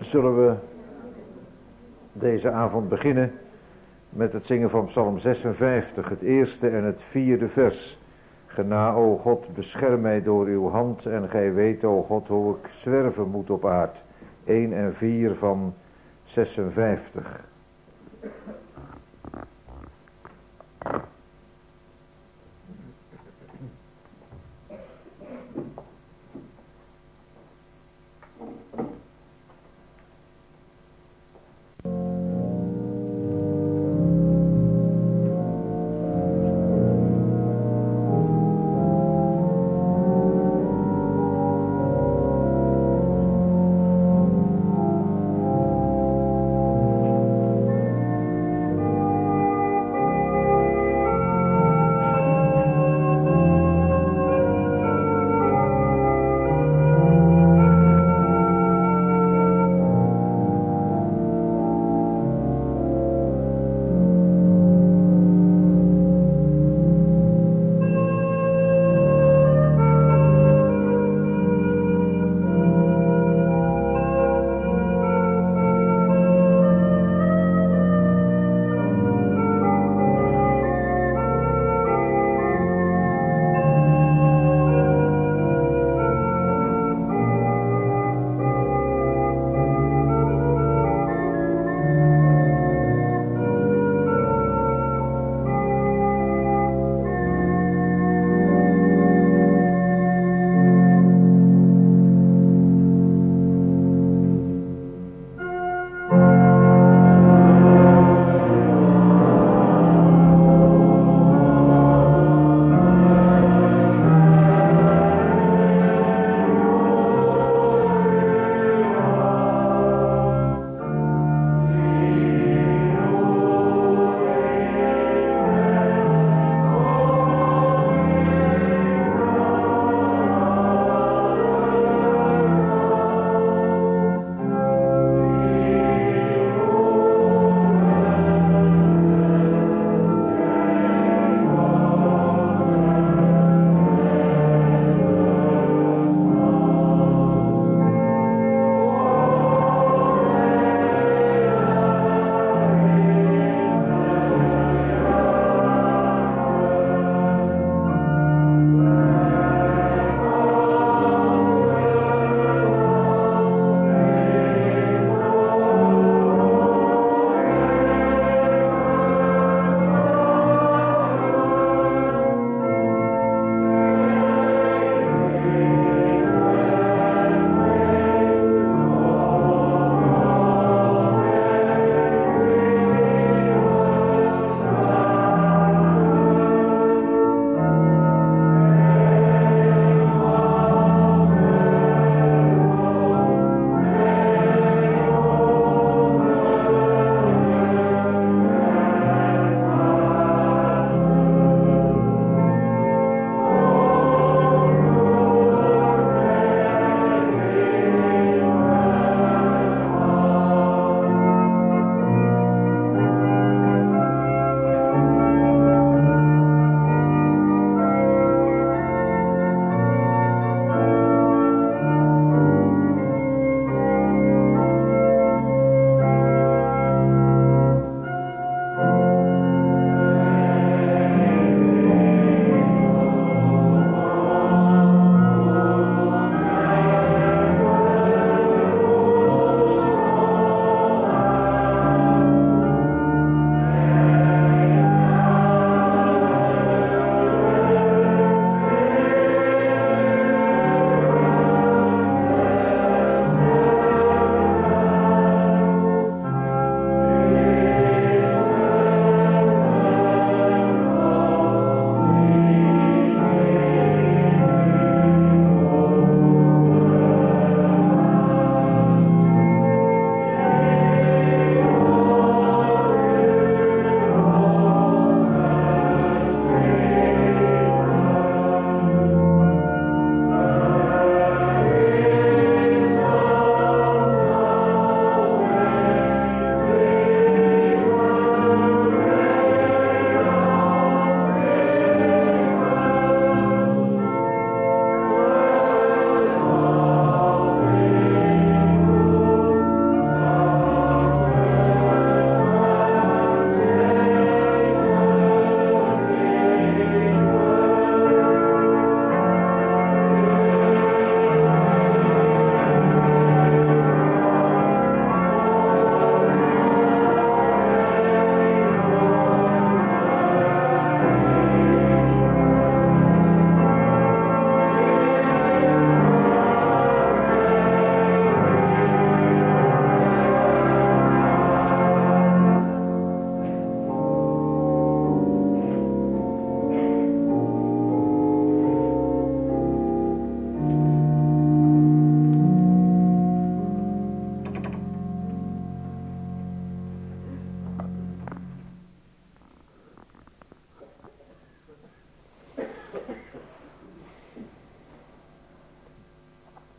Zullen we deze avond beginnen met het zingen van Psalm 56, het eerste en het vierde vers. Gena, o God, bescherm mij door uw hand en gij weet, o God, hoe ik zwerven moet op aard. 1 en 4 van 56.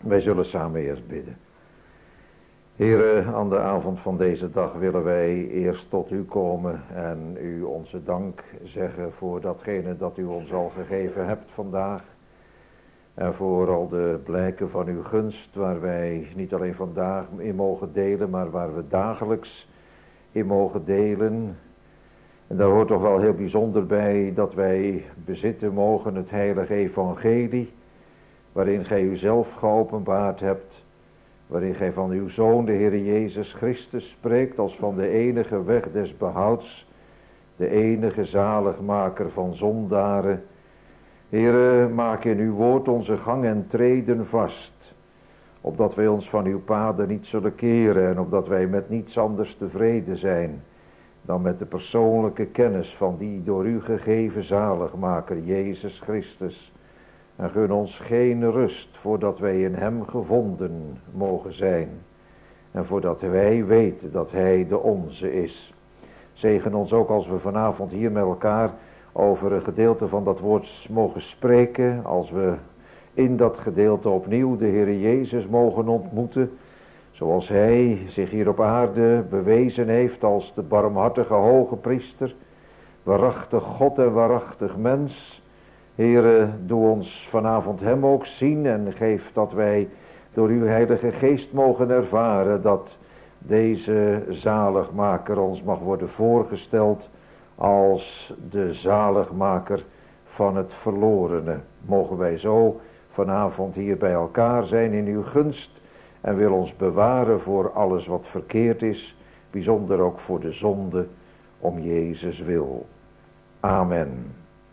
Wij zullen samen eerst bidden. Heere, aan de avond van deze dag willen wij eerst tot u komen en u onze dank zeggen voor datgene dat u ons al gegeven hebt vandaag. En voor al de blijken van uw gunst waar wij niet alleen vandaag in mogen delen, maar waar we dagelijks in mogen delen. En daar hoort toch wel heel bijzonder bij dat wij bezitten mogen het heilige evangelie, waarin gij uzelf geopenbaard hebt, waarin gij van uw Zoon, de Heer Jezus Christus, spreekt als van de enige weg des behouds, de enige zaligmaker van zondaren. Heere, maak in uw woord onze gang en treden vast, opdat wij ons van uw paden niet zullen keren en opdat wij met niets anders tevreden zijn dan met de persoonlijke kennis van die door u gegeven zaligmaker, Jezus Christus. En gun ons geen rust voordat wij in hem gevonden mogen zijn. En voordat wij weten dat hij de onze is. Zegen ons ook als we vanavond hier met elkaar over een gedeelte van dat woord mogen spreken. Als we in dat gedeelte opnieuw de Heer Jezus mogen ontmoeten. Zoals hij zich hier op aarde bewezen heeft als de barmhartige hoge priester. Waarachtig God en waarachtig mens. Heere, doe ons vanavond hem ook zien en geef dat wij door uw heilige geest mogen ervaren dat deze zaligmaker ons mag worden voorgesteld als de zaligmaker van het verlorene. Mogen wij zo vanavond hier bij elkaar zijn in uw gunst en wil ons bewaren voor alles wat verkeerd is, bijzonder ook voor de zonde, om Jezus wil. Amen.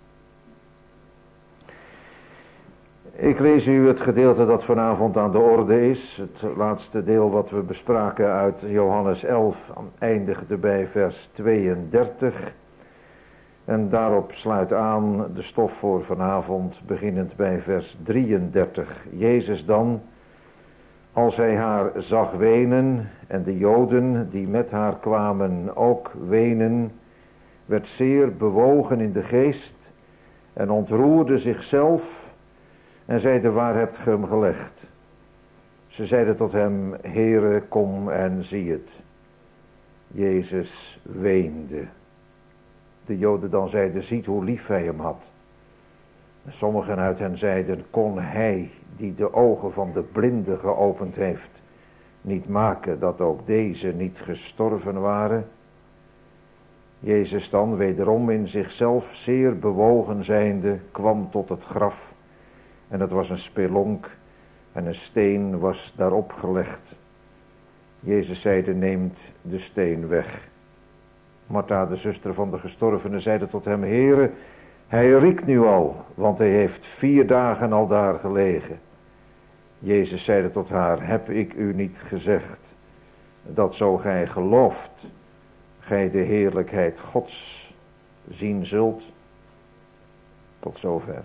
Ik lees u het gedeelte dat vanavond aan de orde is. Het laatste deel wat we bespraken uit Johannes 11 eindigde bij vers 32. En daarop sluit aan de stof voor vanavond, beginnend bij vers 33. Jezus dan, als hij haar zag wenen en de Joden die met haar kwamen ook wenen, werd zeer bewogen in de geest en ontroerde zichzelf en zeide, waar hebt ge hem gelegd? Ze zeiden tot hem, Heere, kom en zie het. Jezus weende. De Joden dan zeiden, ziet hoe lief hij hem had. Sommigen uit hen zeiden, kon hij die de ogen van de blinde geopend heeft, niet maken dat ook deze niet gestorven waren? Jezus dan, wederom in zichzelf zeer bewogen zijnde, kwam tot het graf. En het was een spelonk en een steen was daarop gelegd. Jezus zeide, neemt de steen weg. Martha, de zuster van de gestorvene, zeide tot hem, Heere, hij riekt nu al, want hij heeft 4 dagen al daar gelegen. Jezus zeide tot haar, heb ik u niet gezegd, dat zo gij gelooft, gij de heerlijkheid Gods zien zult? Tot zover.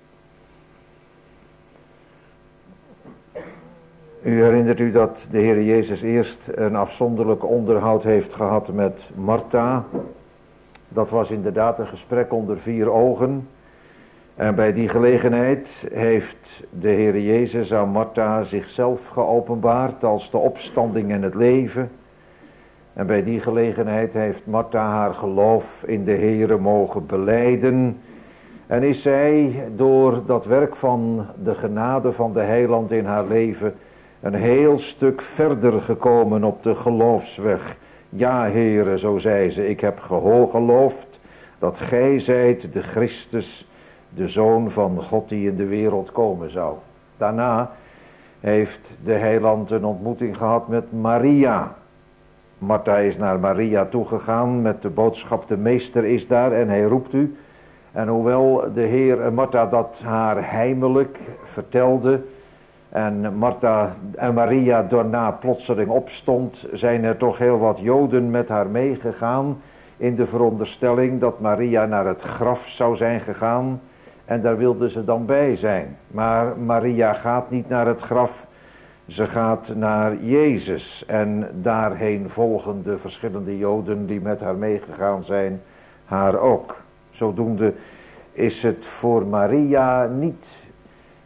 U herinnert u dat de Heer Jezus eerst een afzonderlijk onderhoud heeft gehad met Martha. Dat was inderdaad een gesprek onder 4 ogen. En bij die gelegenheid heeft de Heer Jezus aan Martha zichzelf geopenbaard als de opstanding en het leven. En bij die gelegenheid heeft Martha haar geloof in de Heere mogen belijden. En is zij door dat werk van de genade van de Heiland in haar leven een heel stuk verder gekomen op de geloofsweg. Ja, Heere, zo zei ze, ik heb geloofd dat gij zijt de Christus, de Zoon van God die in de wereld komen zou. Daarna heeft de Heiland een ontmoeting gehad met Maria. Martha is naar Maria toegegaan met de boodschap, de meester is daar en hij roept u. En hoewel de Heer Martha dat haar heimelijk vertelde en Maria daarna plotseling opstond, zijn er toch heel wat Joden met haar meegegaan in de veronderstelling dat Maria naar het graf zou zijn gegaan en daar wilde ze dan bij zijn. Maar Maria gaat niet naar het graf, ze gaat naar Jezus en daarheen volgen de verschillende Joden die met haar meegegaan zijn, haar ook. Zodoende is het voor Maria niet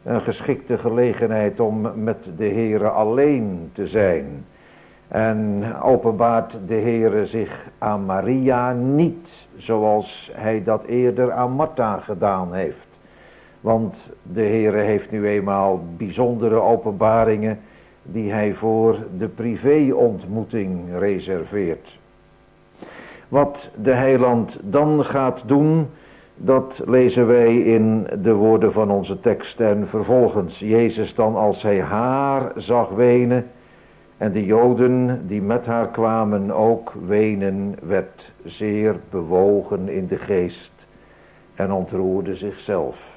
een geschikte gelegenheid om met de Heere alleen te zijn. En openbaart de Heere zich aan Maria niet zoals hij dat eerder aan Martha gedaan heeft. Want de Heere heeft nu eenmaal bijzondere openbaringen die hij voor de privéontmoeting reserveert. Wat de heiland dan gaat doen, dat lezen wij in de woorden van onze tekst. En vervolgens Jezus dan, als hij haar zag wenen en de Joden die met haar kwamen ook wenen, werd zeer bewogen in de geest en ontroerde zichzelf.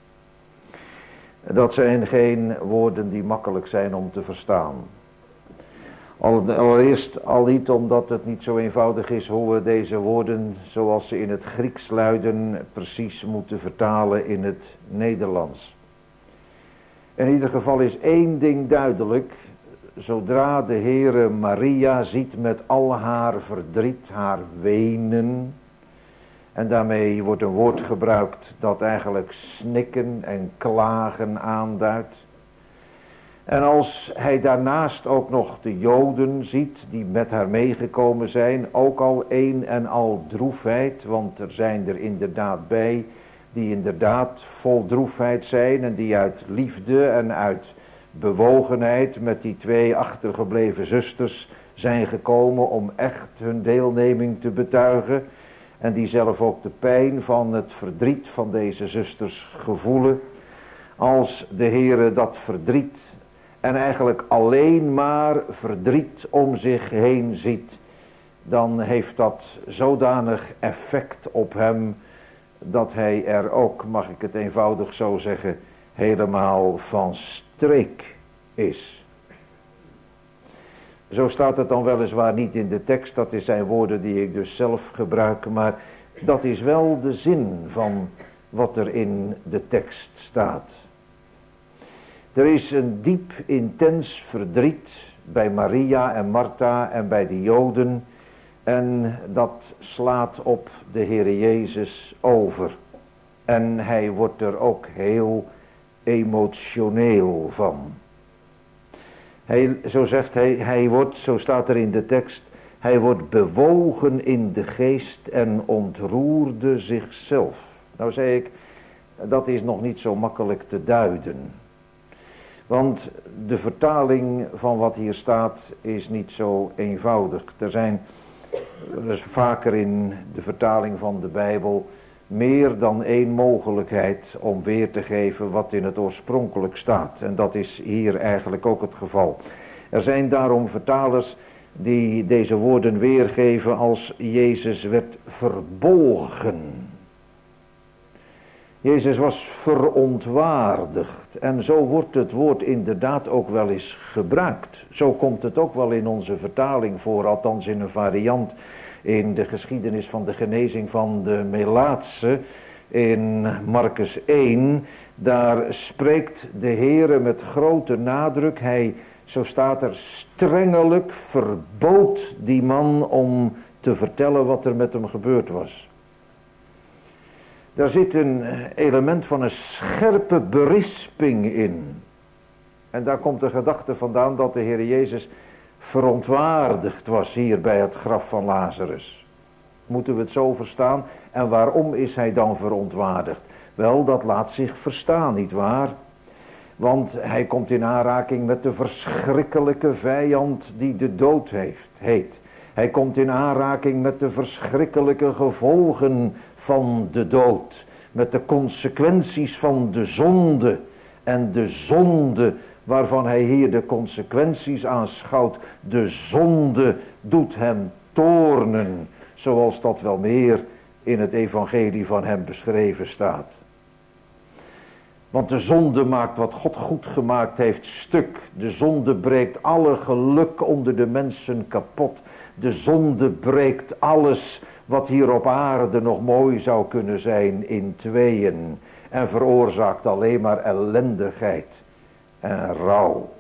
Dat zijn geen woorden die makkelijk zijn om te verstaan. Allereerst al niet omdat het niet zo eenvoudig is hoe we deze woorden zoals ze in het Grieks luiden precies moeten vertalen in het Nederlands. In ieder geval is één ding duidelijk. Zodra de Heere Maria ziet met al haar verdriet, haar wenen. En daarmee wordt een woord gebruikt dat eigenlijk snikken en klagen aanduidt. En als hij daarnaast ook nog de Joden ziet die met haar meegekomen zijn, ook al een en al droefheid, want er zijn er inderdaad bij die inderdaad vol droefheid zijn en die uit liefde en uit bewogenheid met die twee achtergebleven zusters zijn gekomen om echt hun deelneming te betuigen en die zelf ook de pijn van het verdriet van deze zusters gevoelen. Als de Heere dat verdriet en eigenlijk alleen maar verdriet om zich heen ziet, dan heeft dat zodanig effect op hem dat hij er ook, mag ik het eenvoudig zo zeggen, helemaal van streek is. Zo staat het dan weliswaar niet in de tekst, dat zijn woorden die ik dus zelf gebruik, maar dat is wel de zin van wat er in de tekst staat. Er is een diep, intens verdriet bij Maria en Martha en bij de Joden en dat slaat op de Heere Jezus over. En hij wordt er ook heel emotioneel van. Zo zegt hij wordt, zo staat er in de tekst, hij wordt bewogen in de geest en ontroerde zichzelf. Nou zei ik, dat is nog niet zo makkelijk te duiden. Want de vertaling van wat hier staat is niet zo eenvoudig. Er is vaker in de vertaling van de Bijbel meer dan één mogelijkheid om weer te geven wat in het oorspronkelijk staat. En dat is hier eigenlijk ook het geval. Er zijn daarom vertalers die deze woorden weergeven als Jezus werd verbolgen. Jezus was verontwaardigd en zo wordt het woord inderdaad ook wel eens gebruikt. Zo komt het ook wel in onze vertaling voor, althans in een variant in de geschiedenis van de genezing van de Melaatse in Marcus 1. Daar spreekt de Heere met grote nadruk, hij, zo staat er, strengelijk verbood die man om te vertellen wat er met hem gebeurd was. Daar zit een element van een scherpe berisping in. En daar komt de gedachte vandaan dat de Heer Jezus verontwaardigd was hier bij het graf van Lazarus. Moeten we het zo verstaan? En waarom is hij dan verontwaardigd? Wel, dat laat zich verstaan, nietwaar? Want hij komt in aanraking met de verschrikkelijke vijand die de dood heet. Hij komt in aanraking met de verschrikkelijke gevolgen van de dood. Met de consequenties van de zonde. En de zonde waarvan hij hier de consequenties aanschouwt. De zonde doet hem toornen. Zoals dat wel meer in het evangelie van hem beschreven staat. Want de zonde maakt wat God goed gemaakt heeft stuk. De zonde breekt alle geluk onder de mensen kapot. De zonde breekt alles wat hier op aarde nog mooi zou kunnen zijn in tweeën. En veroorzaakt alleen maar ellendigheid en rouw.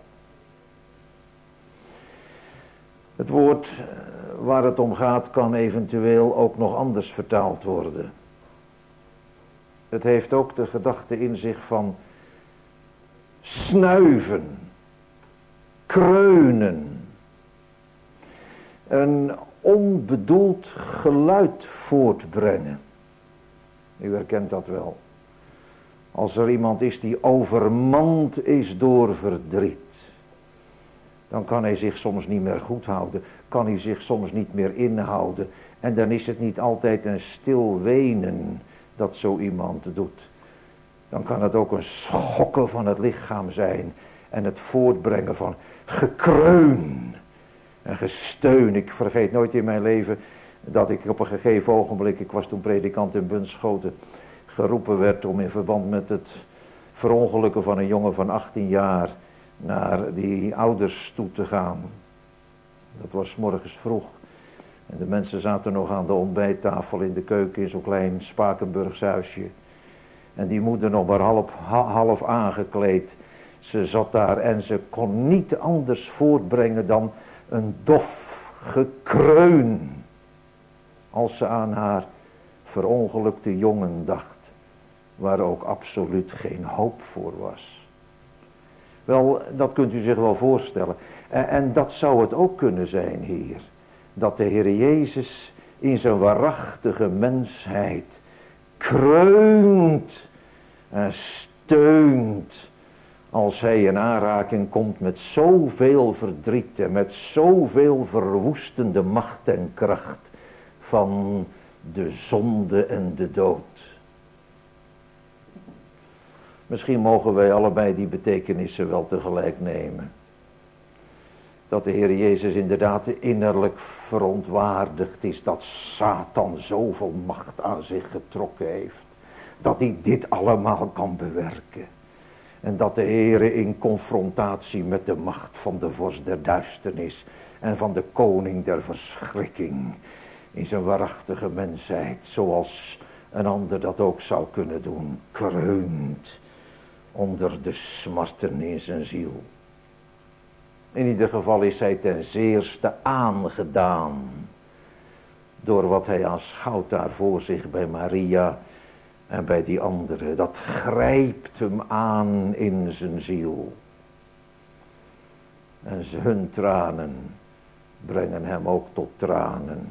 Het woord waar het om gaat kan eventueel ook nog anders vertaald worden. Het heeft ook de gedachte in zich van snuiven, kreunen, een onbedoeld geluid voortbrengen. U herkent dat wel. Als er iemand is die overmand is door verdriet, dan kan hij zich soms niet meer goed houden, kan hij zich soms niet meer inhouden. En dan is het niet altijd een stil wenen dat zo iemand doet. Dan kan het ook een schokken van het lichaam zijn en het voortbrengen van gekreun en gesteun. Ik vergeet nooit in mijn leven dat ik op een gegeven ogenblik, ik was toen predikant in Bunschoten, geroepen werd om in verband met het verongelukken van een jongen van 18 jaar naar die ouders toe te gaan. Dat was 's morgens vroeg. En de mensen zaten nog aan de ontbijttafel in de keuken in zo'n klein Spakenburgs huisje. En die moeder nog maar half aangekleed. Ze zat daar en ze kon niet anders voortbrengen dan een dof gekreun. Als ze aan haar verongelukte jongen dacht. Waar ook absoluut geen hoop voor was. Wel, dat kunt u zich wel voorstellen. En dat zou het ook kunnen zijn hier. Dat de Heer Jezus in zijn waarachtige mensheid kreunt en steunt. Als hij in aanraking komt met zoveel verdriet en met zoveel verwoestende macht en kracht van de zonde en de dood. Misschien mogen wij allebei die betekenissen wel tegelijk nemen. Dat de Heer Jezus inderdaad innerlijk verontwaardigd is dat Satan zoveel macht aan zich getrokken heeft. Dat hij dit allemaal kan bewerken. En dat de Heer in confrontatie met de macht van de vorst der duisternis en van de koning der verschrikking in zijn waarachtige mensheid, zoals een ander dat ook zou kunnen doen, kreunt onder de smarten in zijn ziel. In ieder geval is hij ten zeerste aangedaan door wat hij aanschouwt daar voor zich bij Maria en bij die anderen. Dat grijpt hem aan in zijn ziel. En hun tranen brengen hem ook tot tranen.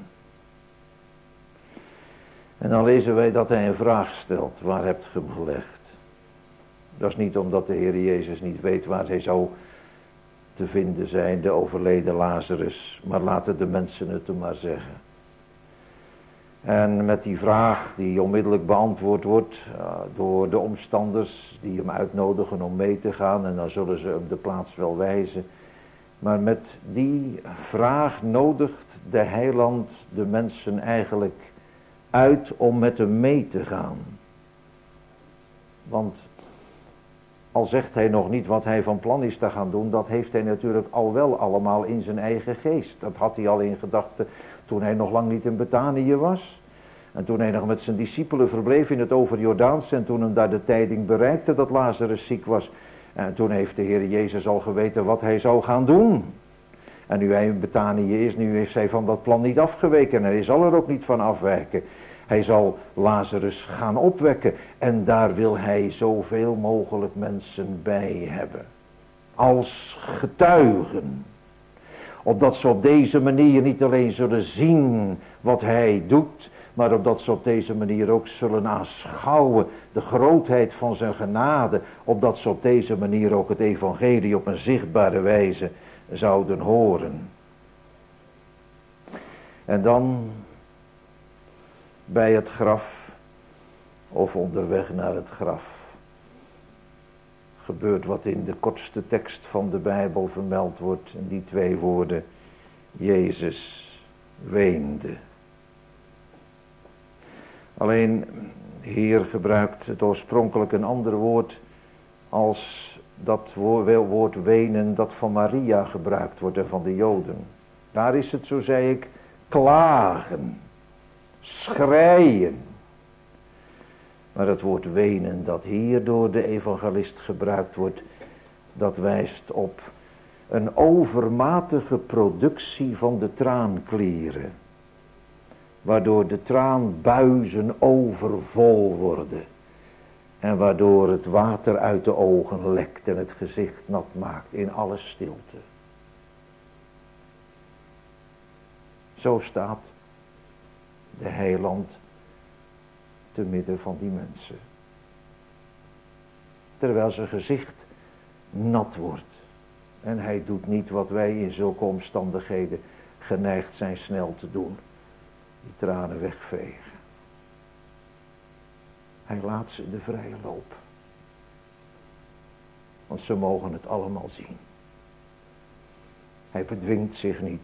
En dan lezen wij dat hij een vraag stelt. Waar hebt u hem gelegd? Dat is niet omdat de Heer Jezus niet weet waar hij zou te vinden zijn, de overleden Lazarus. Maar laten de mensen het hem maar zeggen. En met die vraag die onmiddellijk beantwoord wordt door de omstanders die hem uitnodigen om mee te gaan. En dan zullen ze hem de plaats wel wijzen. Maar met die vraag nodigt de heiland de mensen eigenlijk uit om met hem mee te gaan. Want al zegt hij nog niet wat hij van plan is te gaan doen, dat heeft hij natuurlijk al wel allemaal in zijn eigen geest. Dat had hij al in gedachten toen hij nog lang niet in Betanië was. En toen hij nog met zijn discipelen verbleef in het overjordaans en toen hem daar de tijding bereikte dat Lazarus ziek was. En toen heeft de Heer Jezus al geweten wat hij zou gaan doen. En nu hij in Betanië is, nu is hij van dat plan niet afgeweken en hij zal er ook niet van afwijken. Hij zal Lazarus gaan opwekken en daar wil hij zoveel mogelijk mensen bij hebben. Als getuigen. Opdat ze op deze manier niet alleen zullen zien wat hij doet, maar opdat ze op deze manier ook zullen aanschouwen de grootheid van zijn genade. Opdat ze op deze manier ook het evangelie op een zichtbare wijze zouden horen. En dan bij het graf of onderweg naar het graf gebeurt wat in de kortste tekst van de Bijbel vermeld wordt. In die 2 woorden, Jezus weende. Alleen hier gebruikt het oorspronkelijk een ander woord als dat woord wenen dat van Maria gebruikt wordt en van de Joden. Daar is het, zo zei ik, klagen, schreien. Maar het woord wenen dat hier door de evangelist gebruikt wordt, dat wijst op een overmatige productie van de traanklieren. Waardoor de traanbuizen overvol worden. En waardoor het water uit de ogen lekt en het gezicht nat maakt in alle stilte. Zo staat de heiland te midden van die mensen. Terwijl zijn gezicht nat wordt. En hij doet niet wat wij in zulke omstandigheden geneigd zijn snel te doen. Die tranen wegvegen. Hij laat ze de vrije loop. Want ze mogen het allemaal zien. Hij bedwingt zich niet.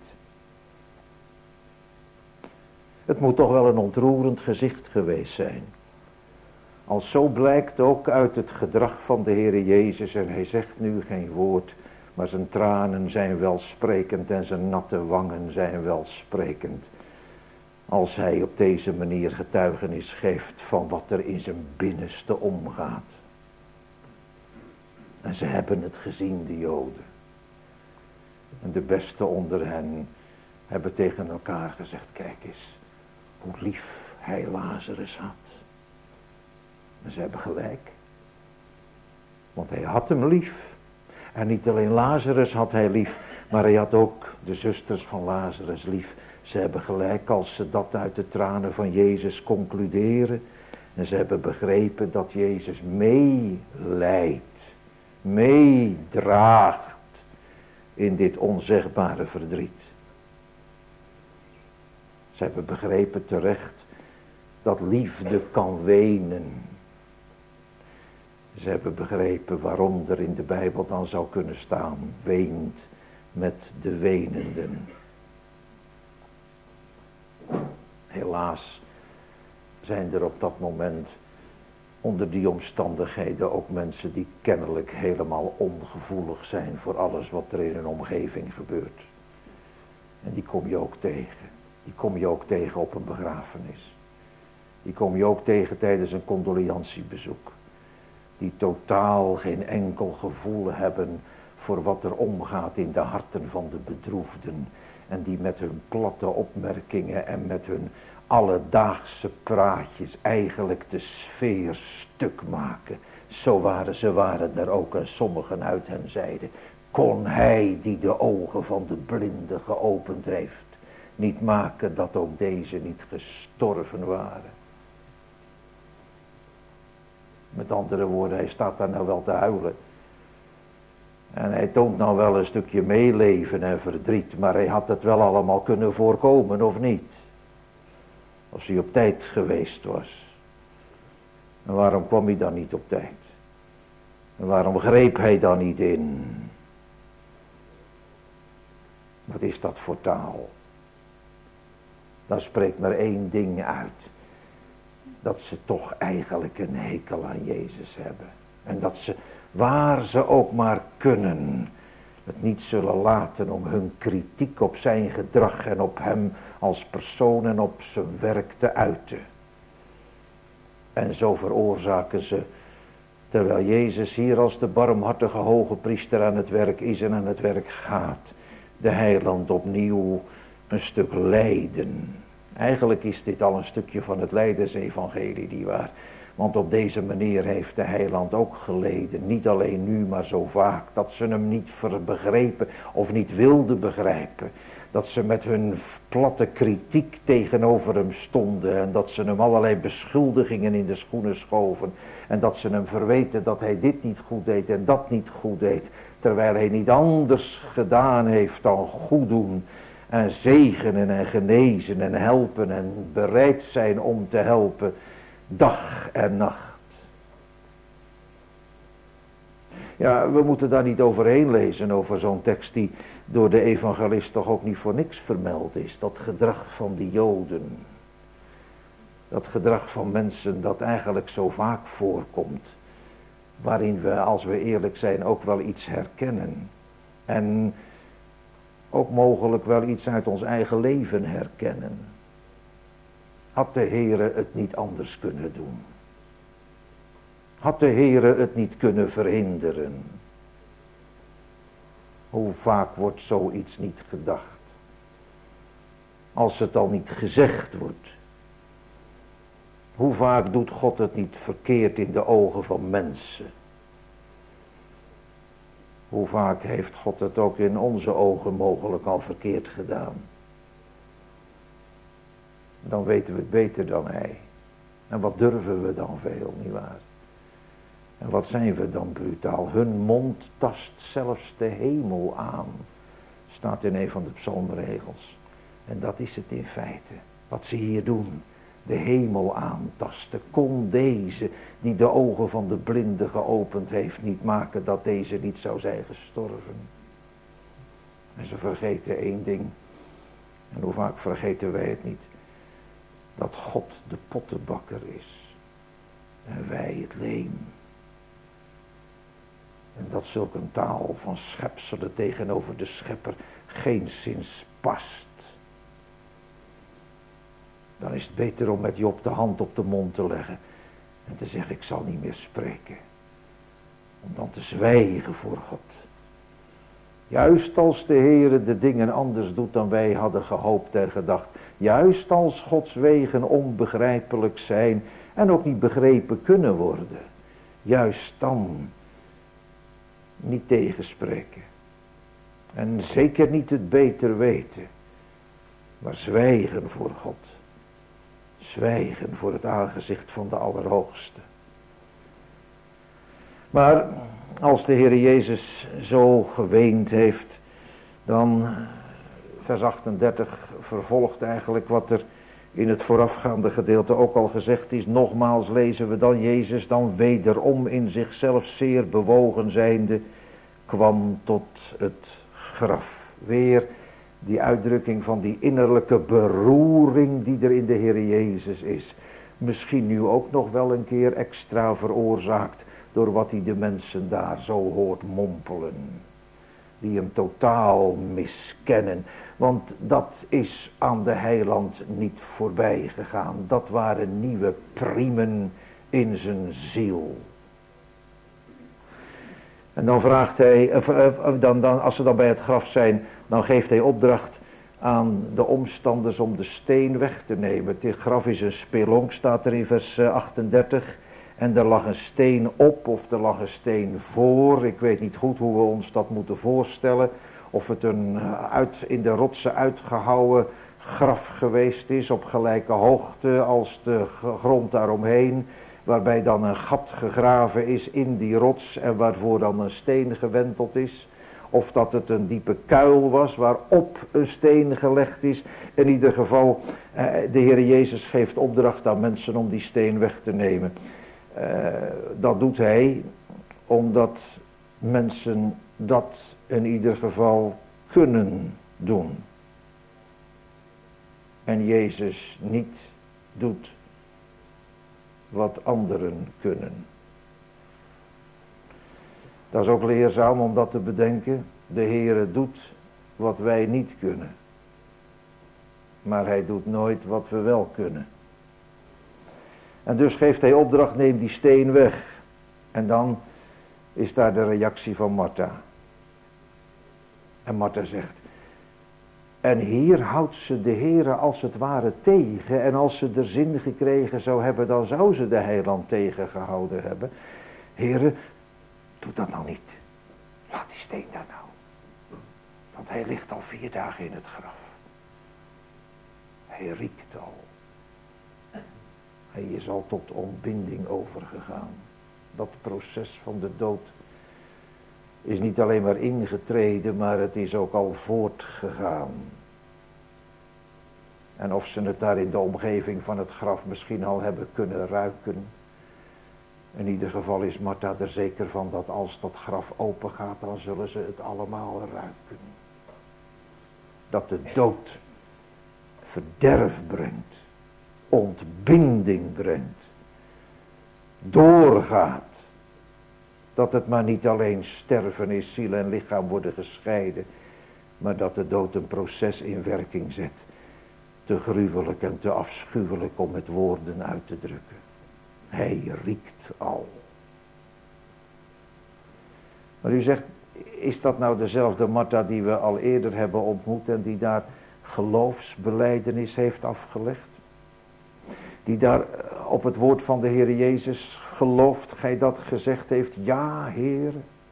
Het moet toch wel een ontroerend gezicht geweest zijn. Als zo blijkt ook uit het gedrag van de Heere Jezus. En hij zegt nu geen woord. Maar zijn tranen zijn welsprekend en zijn natte wangen zijn welsprekend. Als hij op deze manier getuigenis geeft van wat er in zijn binnenste omgaat. En ze hebben het gezien, de Joden. En de beste onder hen hebben tegen elkaar gezegd, kijk eens, hoe lief hij Lazarus had. En ze hebben gelijk. Want hij had hem lief. En niet alleen Lazarus had hij lief, maar hij had ook de zusters van Lazarus lief. Ze hebben gelijk als ze dat uit de tranen van Jezus concluderen. En ze hebben begrepen dat Jezus meelijdt, meedraagt in dit onzegbare verdriet. Ze hebben begrepen terecht dat liefde kan wenen. Ze hebben begrepen waarom er in de Bijbel dan zou kunnen staan, weent met de wenenden. Helaas zijn er op dat moment onder die omstandigheden ook mensen die kennelijk helemaal ongevoelig zijn voor alles wat er in hun omgeving gebeurt. En die kom je ook tegen. Die kom je ook tegen op een begrafenis. Die kom je ook tegen tijdens een condoliantiebezoek. Die totaal geen enkel gevoel hebben voor wat er omgaat in de harten van de bedroefden. En die met hun platte opmerkingen en met hun alledaagse praatjes eigenlijk de sfeer stuk maken. Zo waren er ook en sommigen uit hen zeiden, kon hij die de ogen van de blinden geopend heeft, niet maken dat ook deze niet gestorven waren. Met andere woorden, hij staat daar nou wel te huilen. En hij toont nou wel een stukje meeleven en verdriet, maar hij had het wel allemaal kunnen voorkomen, of niet? Als hij op tijd geweest was. En waarom kwam hij dan niet op tijd? En waarom greep hij dan niet in? Wat is dat voor taal? Daar spreekt maar één ding uit. Dat ze toch eigenlijk een hekel aan Jezus hebben. En dat ze, waar ze ook maar kunnen, het niet zullen laten om hun kritiek op zijn gedrag en op hem als persoon en op zijn werk te uiten. En zo veroorzaken ze, terwijl Jezus hier als de barmhartige hoge priester aan het werk is en aan het werk gaat, de heiland opnieuw een stuk lijden. Eigenlijk is dit al een stukje van het lijdensevangelie, nietwaar? Want op deze manier heeft de heiland ook geleden. Niet alleen nu, maar zo vaak. Dat ze hem niet begrepen of niet wilden begrijpen. Dat ze met hun platte kritiek tegenover hem stonden. En dat ze hem allerlei beschuldigingen in de schoenen schoven. En dat ze hem verweten dat hij dit niet goed deed en dat niet goed deed. Terwijl hij niet anders gedaan heeft dan goed doen. En zegenen en genezen en helpen en bereid zijn om te helpen. Dag en nacht. Ja, we moeten daar niet overheen lezen over zo'n tekst die door de evangelist toch ook niet voor niks vermeld is. Dat gedrag van die Joden. Dat gedrag van mensen dat eigenlijk zo vaak voorkomt. Waarin we, als we eerlijk zijn, ook wel iets herkennen. En ook mogelijk wel iets uit ons eigen leven herkennen. Had de Heere het niet anders kunnen doen? Had de Heere het niet kunnen verhinderen? Hoe vaak wordt zoiets niet gedacht? Als het al niet gezegd wordt. Hoe vaak doet God het niet verkeerd in de ogen van mensen? Hoe vaak heeft God het ook in onze ogen mogelijk al verkeerd gedaan? Dan weten we het beter dan hij. En wat durven we dan veel, nietwaar? En wat zijn we dan brutaal? Hun mond tast zelfs de hemel aan. Staat in een van de psalmregels. En dat is het in feite. Wat ze hier doen. De hemel aantasten. Kon deze, die de ogen van de blinde geopend heeft, niet maken dat deze niet zou zijn gestorven. En ze vergeten één ding. En hoe vaak vergeten wij het niet. Dat God de pottenbakker is. En wij het leem. En dat zulk een taal van schepselen tegenover de schepper geenszins past. Dan is het beter om met Job de hand op de mond te leggen. En te zeggen, ik zal niet meer spreken. Om dan te zwijgen voor God. Juist als de Heere de dingen anders doet dan wij hadden gehoopt en gedacht. Juist als Gods wegen onbegrijpelijk zijn en ook niet begrepen kunnen worden. Juist dan niet tegenspreken. En zeker niet het beter weten. Maar zwijgen voor God. Zwijgen voor het aangezicht van de Allerhoogste. Maar als de Heer Jezus zo geweend heeft, dan, vers 38 vervolgt eigenlijk wat er in het voorafgaande gedeelte ook al gezegd is. Nogmaals lezen we dan Jezus dan wederom in zichzelf zeer bewogen zijnde, kwam tot het graf. Weer die uitdrukking van die innerlijke beroering die er in de Heer Jezus is. Misschien nu ook nog wel een keer extra veroorzaakt door wat hij de mensen daar zo hoort mompelen. Die hem totaal miskennen. Want dat is aan de heiland niet voorbij gegaan. Dat waren nieuwe priemen in zijn ziel. En dan vraagt hij, als ze dan bij het graf zijn, dan geeft hij opdracht aan de omstanders om de steen weg te nemen. Het graf is een spelonk, staat er in vers 38. En er lag een steen op of er lag een steen voor. Ik weet niet goed hoe we ons dat moeten voorstellen. Of het een in de rotsen uitgehouwen graf geweest is op gelijke hoogte als de grond daaromheen. Waarbij dan een gat gegraven is in die rots en waarvoor dan een steen gewenteld is. Of dat het een diepe kuil was waarop een steen gelegd is. In ieder geval, de Heer Jezus geeft opdracht aan mensen om die steen weg te nemen. Dat doet hij omdat mensen dat in ieder geval kunnen doen. En Jezus niet doet wat anderen kunnen. Dat is ook leerzaam om dat te bedenken. De Heere doet wat wij niet kunnen. Maar hij doet nooit wat we wel kunnen. En dus geeft hij opdracht, neem die steen weg. En dan is daar de reactie van Martha. En Martha zegt, en hier houdt ze de Heere als het ware tegen. En als ze er zin gekregen zou hebben, dan zou ze de heiland tegengehouden hebben. Heere, doe dat nou niet. Laat die steen daar nou. Want hij ligt al 4 dagen in het graf. Hij riekt al. Hij is al tot ontbinding overgegaan. Dat proces van de dood is niet alleen maar ingetreden, maar het is ook al voortgegaan. En of ze het daar in de omgeving van het graf misschien al hebben kunnen ruiken. In ieder geval is Martha er zeker van dat als dat graf open gaat, dan zullen ze het allemaal ruiken. Dat de dood verderf brengt, ontbinding brengt, doorgaat. Dat het maar niet alleen sterven is, ziel en lichaam worden gescheiden, maar dat de dood een proces in werking zet. Te gruwelijk en te afschuwelijk om met woorden uit te drukken. Hij riekt al. Maar u zegt, is dat nou dezelfde Martha die we al eerder hebben ontmoet en die daar geloofsbelijdenis heeft afgelegd? die daar op het woord van de Heer Jezus gelooft, gij dat gezegd heeft, ja Heer.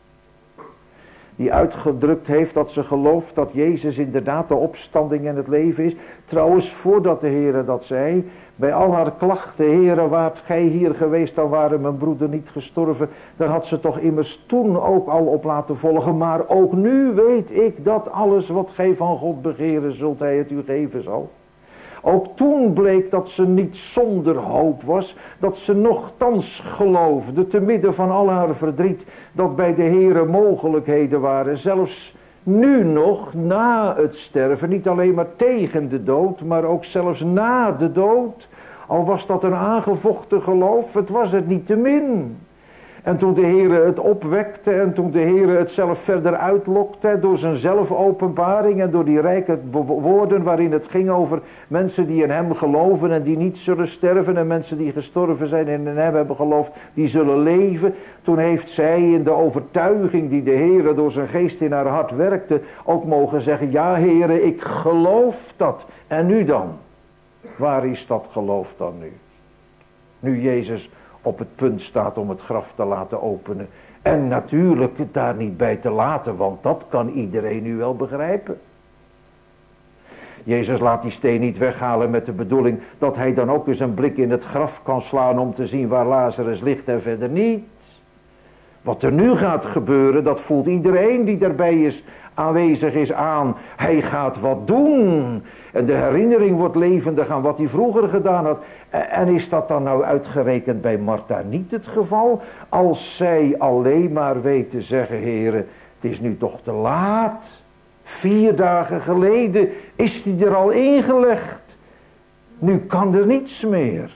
Die uitgedrukt heeft dat ze gelooft dat Jezus inderdaad de opstanding en het leven is. Trouwens, voordat de Heer dat zei, bij al haar klachten, Heere, waart gij hier geweest, dan waren mijn broeder niet gestorven. Daar had ze toch immers toen ook al op laten volgen. Maar ook nu weet ik dat alles wat gij van God begeren zult, hij het u geven zal. Ook toen bleek dat ze niet zonder hoop was, dat ze nochtans geloofde, te midden van al haar verdriet, dat bij de Heere mogelijkheden waren, zelfs nu nog, na het sterven, niet alleen maar tegen de dood, maar ook zelfs na de dood, al was dat een aangevochten geloof, het was het niet te min. En toen de Heere het opwekte en toen de Heere het zelf verder uitlokte door zijn zelfopenbaring en door die rijke woorden waarin het ging over mensen die in hem geloven en die niet zullen sterven en mensen die gestorven zijn en in hem hebben geloofd, die zullen leven. Toen heeft zij in de overtuiging die de Heere door zijn geest in haar hart werkte ook mogen zeggen, ja Heere, ik geloof dat. En nu dan? Waar is dat geloof dan nu? Nu Jezus op het punt staat om het graf te laten openen. En natuurlijk het daar niet bij te laten, want dat kan iedereen nu wel begrijpen. Jezus laat die steen niet weghalen met de bedoeling dat hij dan ook eens een blik in het graf kan slaan om te zien waar Lazarus ligt en verder niet. Wat er nu gaat gebeuren, dat voelt iedereen die daarbij aanwezig is aan. Hij gaat wat doen. En de herinnering wordt levendig aan wat hij vroeger gedaan had. En is dat dan nou uitgerekend bij Martha niet het geval? Als zij alleen maar weet te zeggen, Heere, het is nu toch te laat. 4 dagen geleden is hij er al ingelegd. Nu kan er niets meer.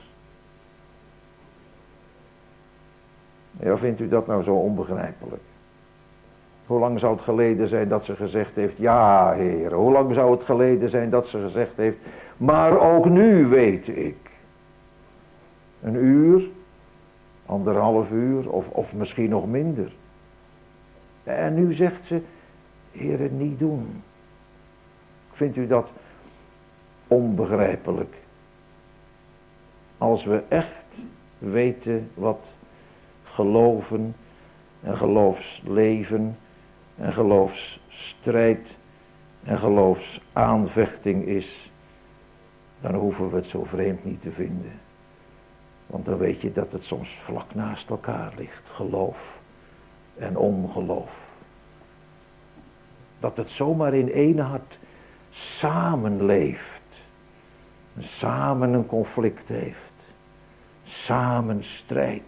Ja, vindt u dat nou zo onbegrijpelijk? Hoe lang zou het geleden zijn dat ze gezegd heeft, ja Heer. Hoe lang zou het geleden zijn dat ze gezegd heeft, maar ook nu weet ik. 1 uur, 1,5 uur of misschien nog minder. En nu zegt ze, Heer, het niet doen. Vindt u dat onbegrijpelijk? Als we echt weten wat geloven en geloofsleven en geloofsstrijd en geloofsaanvechting is, dan hoeven we het zo vreemd niet te vinden. Want dan weet je dat het soms vlak naast elkaar ligt, geloof en ongeloof. Dat het zomaar in één hart samenleeft, samen een conflict heeft, samen strijdt.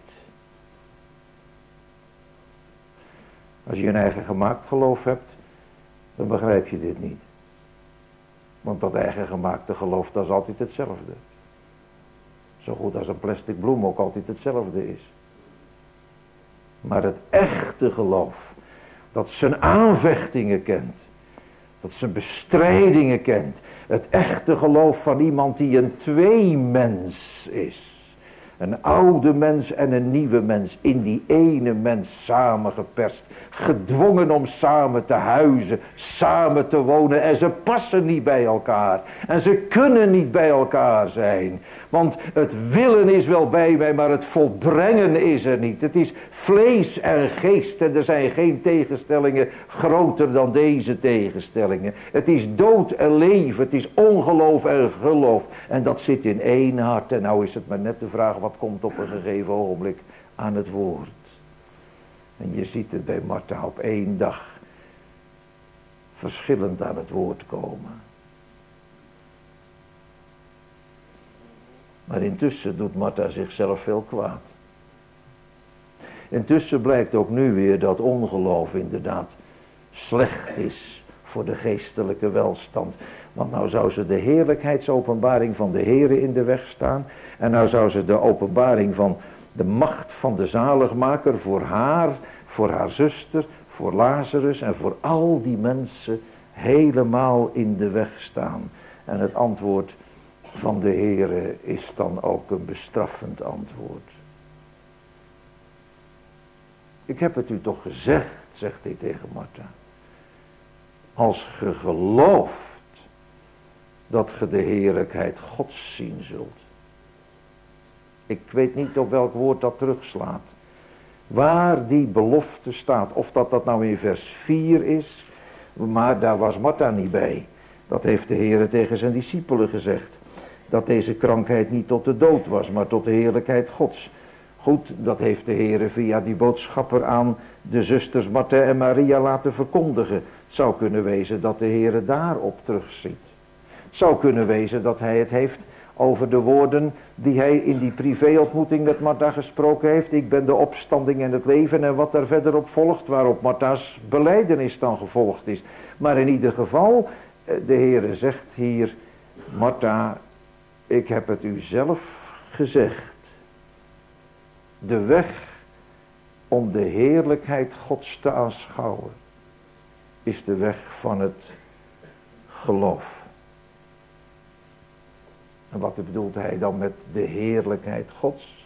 Als je een eigen gemaakt geloof hebt, dan begrijp je dit niet. Want dat eigen gemaakte geloof, dat is altijd hetzelfde. Zo goed als een plastic bloem ook altijd hetzelfde is. Maar het echte geloof, dat zijn aanvechtingen kent, dat zijn bestrijdingen kent. Het echte geloof van iemand die een tweemens is. Een oude mens en een nieuwe mens, in die ene mens samengeperst. Gedwongen om samen te huizen, samen te wonen. En ze passen niet bij elkaar. En ze kunnen niet bij elkaar zijn. Want het willen is wel bij mij, maar het volbrengen is er niet. Het is vlees en geest en er zijn geen tegenstellingen groter dan deze tegenstellingen. Het is dood en leven, het is ongeloof en geloof. En dat zit in één hart. En nou is het maar net de vraag, wat komt op een gegeven ogenblik aan het woord? En je ziet het bij Martha op 1 dag verschillend aan het woord komen. Maar intussen doet Martha zichzelf veel kwaad. Intussen blijkt ook nu weer dat ongeloof inderdaad slecht is voor de geestelijke welstand. Want nou zou ze de heerlijkheidsopenbaring van de Heere in de weg staan. En nou zou ze de openbaring van de macht van de zaligmaker voor haar zuster, voor Lazarus en voor al die mensen helemaal in de weg staan. En het antwoord van de Heere is dan ook een bestraffend antwoord. Ik heb het u toch gezegd, zegt hij tegen Martha. Als ge gelooft dat ge de heerlijkheid Gods zien zult. Ik weet niet op welk woord dat terugslaat. Waar die belofte staat. Of dat nou in vers 4 is. Maar daar was Martha niet bij. Dat heeft de Heer tegen zijn discipelen gezegd. Dat deze krankheid niet tot de dood was, maar tot de heerlijkheid Gods. Goed, dat heeft de Heer via die boodschapper aan de zusters Martha en Maria laten verkondigen. Het zou kunnen wezen dat de Heer daarop terugziet. Het zou kunnen wezen dat hij het heeft over de woorden die hij in die privéontmoeting met Martha gesproken heeft. Ik ben de opstanding en het leven en wat daar verder op volgt, waarop Martha's belijdenis dan gevolgd is. Maar in ieder geval, de Heer zegt hier, Martha, ik heb het u zelf gezegd. De weg om de heerlijkheid Gods te aanschouwen is de weg van het geloof. En wat bedoelt hij dan met de heerlijkheid Gods?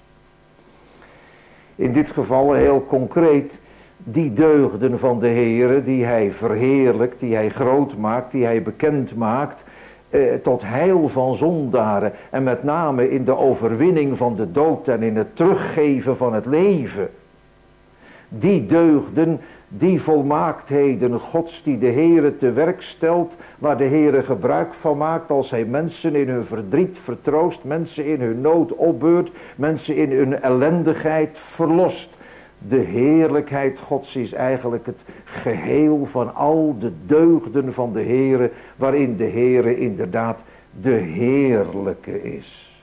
In dit geval heel concreet die deugden van de Heere die hij verheerlijkt, die hij groot maakt, die hij bekend maakt, tot heil van zondaren en met name in de overwinning van de dood en in het teruggeven van het leven. Die deugden, die volmaaktheden Gods die de Heere te werk stelt, waar de Heere gebruik van maakt als hij mensen in hun verdriet vertroost, mensen in hun nood opbeurt, mensen in hun ellendigheid verlost. De heerlijkheid Gods is eigenlijk het geheel van al de deugden van de Heere, waarin de Heere inderdaad de heerlijke is.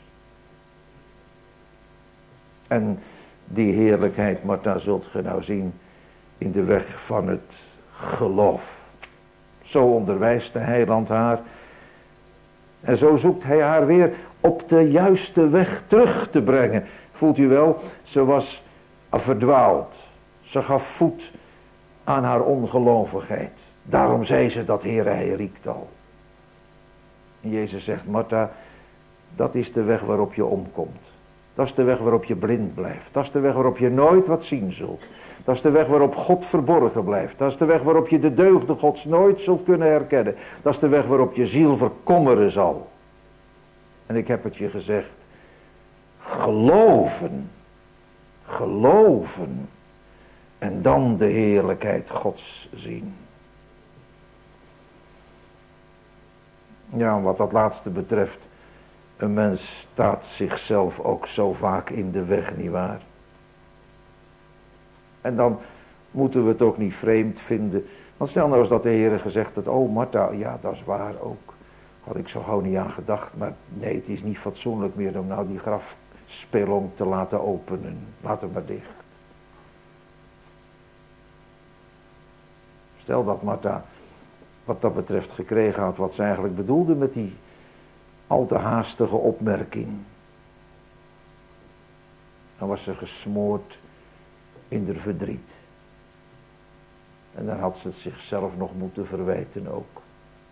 En die heerlijkheid, Martha, zult ge nou zien in de weg van het geloof. Zo onderwijst de heiland haar. En zo zoekt hij haar weer op de juiste weg terug te brengen. Voelt u wel, ze was verdwaald. Ze gaf voet aan haar ongelovigheid. Daarom zei ze dat, Heere, hij riekt al. En Jezus zegt, Martha, dat is de weg waarop je omkomt. Dat is de weg waarop je blind blijft. Dat is de weg waarop je nooit wat zien zult. Dat is de weg waarop God verborgen blijft. Dat is de weg waarop je de deugden Gods nooit zult kunnen herkennen. Dat is de weg waarop je ziel verkommeren zal. En ik heb het je gezegd. Geloven. Geloven. En dan de heerlijkheid Gods zien. Ja, wat dat laatste betreft. Een mens staat zichzelf ook zo vaak in de weg, nietwaar? En dan moeten we het ook niet vreemd vinden. Want stel nou eens dat de Heer gezegd had, oh Martha, ja dat is waar ook. Had ik zo gauw niet aan gedacht. Maar nee, het is niet fatsoenlijk meer om nou die grafspelonk te laten openen. Laat hem maar dicht. Stel dat Martha wat dat betreft gekregen had wat ze eigenlijk bedoelde met die al te haastige opmerking. Dan was ze gesmoord in haar verdriet. En dan had ze het zichzelf nog moeten verwijten ook.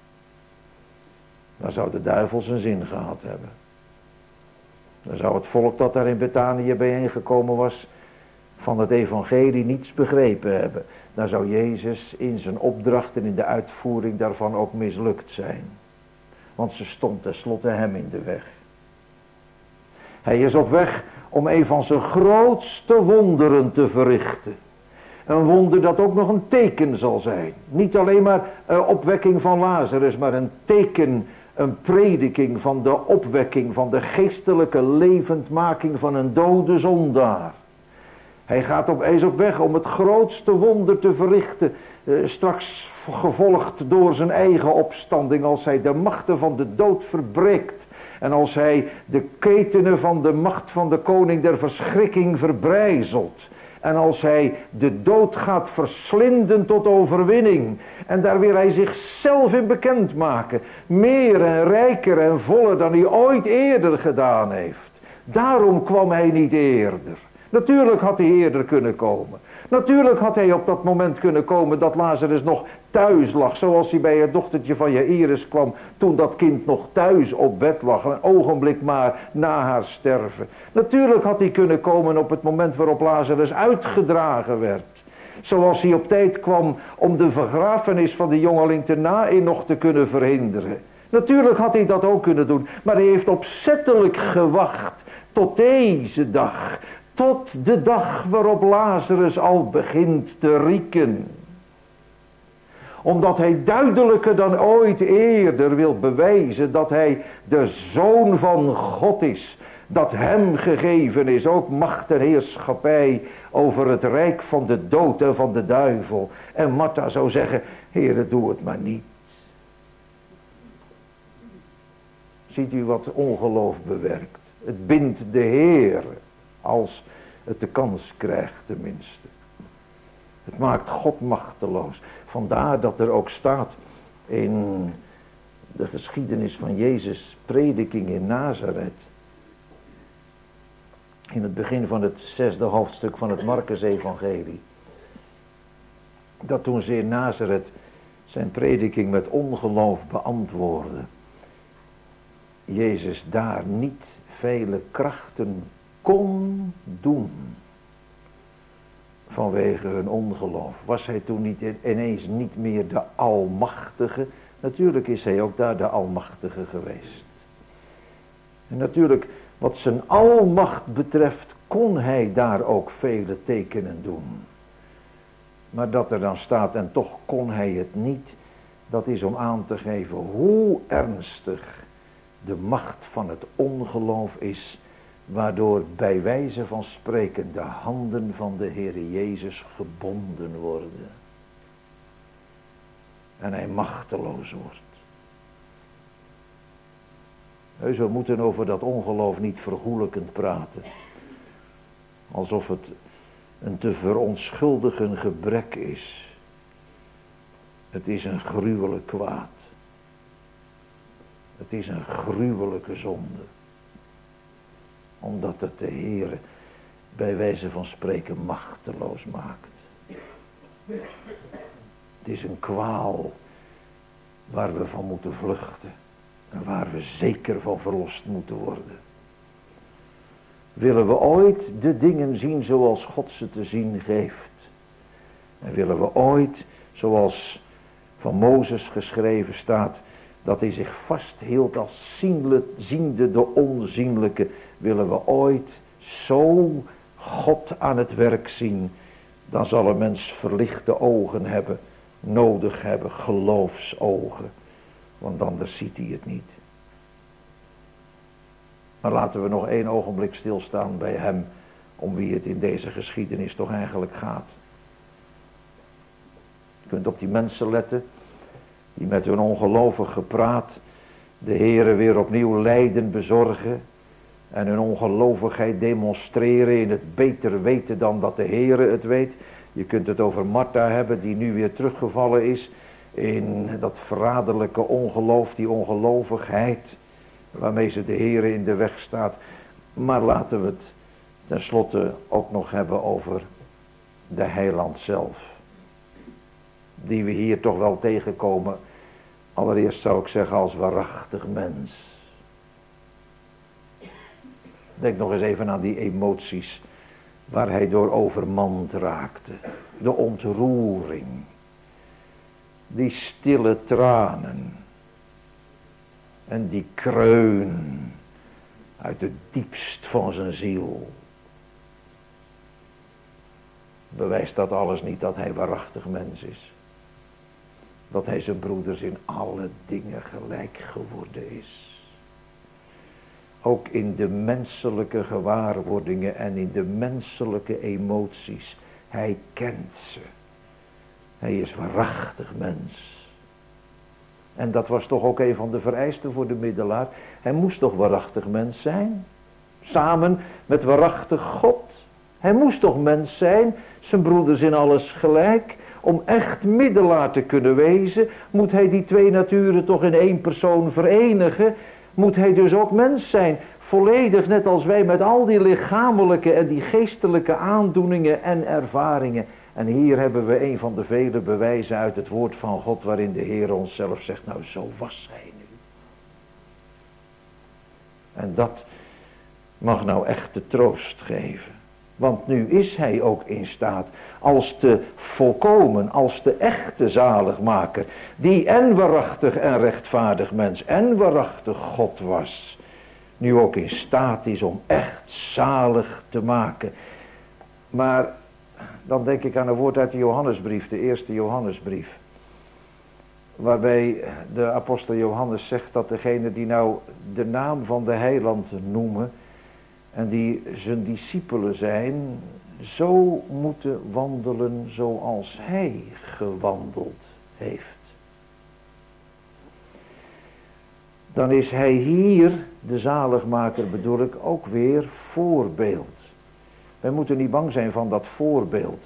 Dan zou de duivel zijn zin gehad hebben. Dan zou het volk dat daar in Betanië bijeengekomen was van het evangelie niets begrepen hebben. Dan zou Jezus in zijn opdracht en in de uitvoering daarvan ook mislukt zijn. Want ze stond tenslotte hem in de weg. Hij is op weg om een van zijn grootste wonderen te verrichten. Een wonder dat ook nog een teken zal zijn. Niet alleen maar opwekking van Lazarus, maar een teken, een prediking van de opwekking, van de geestelijke levendmaking van een dode zondaar. Hij is op weg om het grootste wonder te verrichten, straks gevolgd door zijn eigen opstanding, als hij de machten van de dood verbreekt. En als hij de ketenen van de macht van de koning der verschrikking verbrijzelt. En als hij de dood gaat verslinden tot overwinning. En daar wil hij zichzelf in bekend maken. Meer en rijker en voller dan hij ooit eerder gedaan heeft. Daarom kwam hij niet eerder. Natuurlijk had hij eerder kunnen komen. Natuurlijk had hij op dat moment kunnen komen dat Lazarus nog thuis lag. Zoals hij bij het dochtertje van Jairus kwam toen dat kind nog thuis op bed lag. Een ogenblik maar na haar sterven. Natuurlijk had hij kunnen komen op het moment waarop Lazarus uitgedragen werd. Zoals hij op tijd kwam om de begrafenis van de jongeling te Naïn nog te kunnen verhinderen. Natuurlijk had hij dat ook kunnen doen. Maar hij heeft opzettelijk gewacht tot deze dag. Tot de dag waarop Lazarus al begint te rieken. Omdat hij duidelijker dan ooit eerder wil bewijzen dat hij de Zoon van God is. Dat hem gegeven is ook macht en heerschappij over het rijk van de dood en van de duivel. En Martha zou zeggen, Heere, doe het maar niet. Ziet u wat ongeloof bewerkt? Het bindt de Heer, als het de kans krijgt tenminste. Het maakt God machteloos. Vandaar dat er ook staat in de geschiedenis van Jezus' prediking in Nazareth. In het begin van het 6e hoofdstuk van het Markus-evangelie. Dat toen ze in Nazareth zijn prediking met ongeloof beantwoordde. Jezus daar niet vele krachten kon doen. Vanwege hun ongeloof. Was hij toen niet ineens niet meer de Almachtige? Natuurlijk is hij ook daar de Almachtige geweest. En natuurlijk, wat zijn almacht betreft, kon hij daar ook vele tekenen doen. Maar dat er dan staat, en toch kon hij het niet, dat is om aan te geven hoe ernstig de macht van het ongeloof is, waardoor bij wijze van spreken de handen van de Heere Jezus gebonden worden. En hij machteloos wordt. Heus, we moeten over dat ongeloof niet vergoelijkend praten. Alsof het een te verontschuldigen gebrek is. Het is een gruwelijk kwaad. Het is een gruwelijke zonde. Omdat het de Heere bij wijze van spreken machteloos maakt. Het is een kwaal waar we van moeten vluchten. En waar we zeker van verlost moeten worden. Willen we ooit de dingen zien zoals God ze te zien geeft. En willen we ooit, zoals van Mozes geschreven staat, dat hij zich vasthield als ziende de onzienlijke. Willen we ooit zo God aan het werk zien, dan zal een mens verlichte ogen hebben, nodig hebben, geloofsogen. Want anders ziet hij het niet. Maar laten we nog 1 ogenblik stilstaan bij hem, om wie het in deze geschiedenis toch eigenlijk gaat. Je kunt op die mensen letten, die met hun ongelovige praat de Heere weer opnieuw lijden bezorgen en hun ongelovigheid demonstreren in het beter weten dan dat de Heere het weet. Je kunt het over Martha hebben, die nu weer teruggevallen is in dat verraderlijke ongeloof, die ongelovigheid waarmee ze de Heere in de weg staat. Maar laten we het tenslotte ook nog hebben over de Heiland zelf, die we hier toch wel tegenkomen. Allereerst zou ik zeggen als waarachtig mens. Denk nog eens even aan die emoties waar hij door overmand raakte. De ontroering. Die stille tranen. En die kreun uit het diepst van zijn ziel. Bewijst dat alles niet dat hij waarachtig mens is? Dat hij zijn broeders in alle dingen gelijk geworden is. Ook in de menselijke gewaarwordingen en in de menselijke emoties. Hij kent ze. Hij is waarachtig mens. En dat was toch ook een van de vereisten voor de middelaar. Hij moest toch waarachtig mens zijn? Samen met waarachtig God. Hij moest toch mens zijn? Zijn broeders in alles gelijk. Om echt middelaar te kunnen wezen, moet hij die 2 naturen toch in 1 persoon verenigen. Moet hij dus ook mens zijn. Volledig net als wij met al die lichamelijke en die geestelijke aandoeningen en ervaringen. En hier hebben we een van de vele bewijzen uit het woord van God, waarin de Heer ons zelf zegt, nou zo was hij nu. En dat mag nou echt de troost geven. Want nu is hij ook in staat als de volkomen, als de echte zaligmaker, die en waarachtig en rechtvaardig mens en waarachtig God was, nu ook in staat is om echt zalig te maken. Maar dan denk ik aan een woord uit de Johannesbrief, de eerste Johannesbrief. Waarbij de apostel Johannes zegt dat degene die nou de naam van de heiland noemen en die zijn discipelen zijn, zo moeten wandelen zoals hij gewandeld heeft. Dan is hij hier, de zaligmaker bedoel ik, ook weer voorbeeld. Wij moeten niet bang zijn van dat voorbeeld.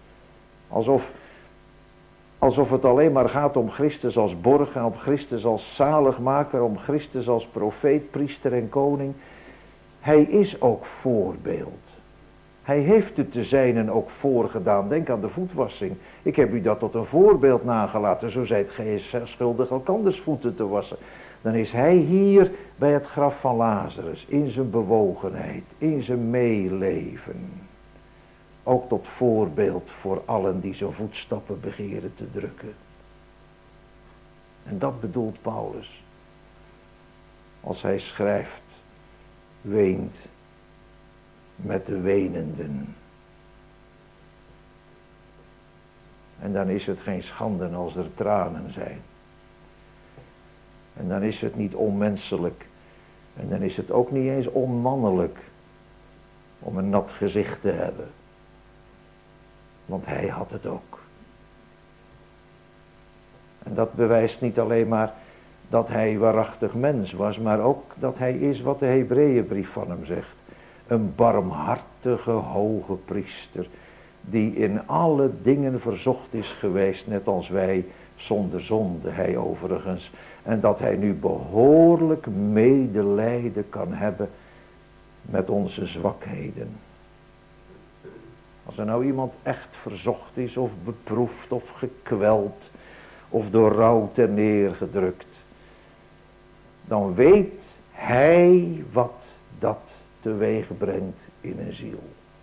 Alsof het alleen maar gaat om Christus als borg en om Christus als zaligmaker, om Christus als profeet, priester en koning. Hij is ook voorbeeld. Hij heeft het te zijnen ook voorgedaan. Denk aan de voetwassing. Ik heb u dat tot een voorbeeld nagelaten. Zo zijt gij schuldig elkanders voeten te wassen. Dan is hij hier bij het graf van Lazarus. In zijn bewogenheid. In zijn meeleven. Ook tot voorbeeld voor allen die zijn voetstappen begeren te drukken. En dat bedoelt Paulus. Als hij schrijft. Weent met de wenenden. En dan is het geen schande als er tranen zijn. En dan is het niet onmenselijk. En dan is het ook niet eens onmannelijk om een nat gezicht te hebben. Want hij had het ook. En dat bewijst niet alleen maar dat hij waarachtig mens was, maar ook dat hij is wat de Hebreeënbrief van hem zegt. Een barmhartige hoge priester, die in alle dingen verzocht is geweest, net als wij, zonder zonde, hij overigens. En dat hij nu behoorlijk medelijden kan hebben met onze zwakheden. Als er nou iemand echt verzocht is, of beproefd, of gekweld, of door rouw ter neergedrukt, dan weet hij wat dat teweeg brengt in een ziel.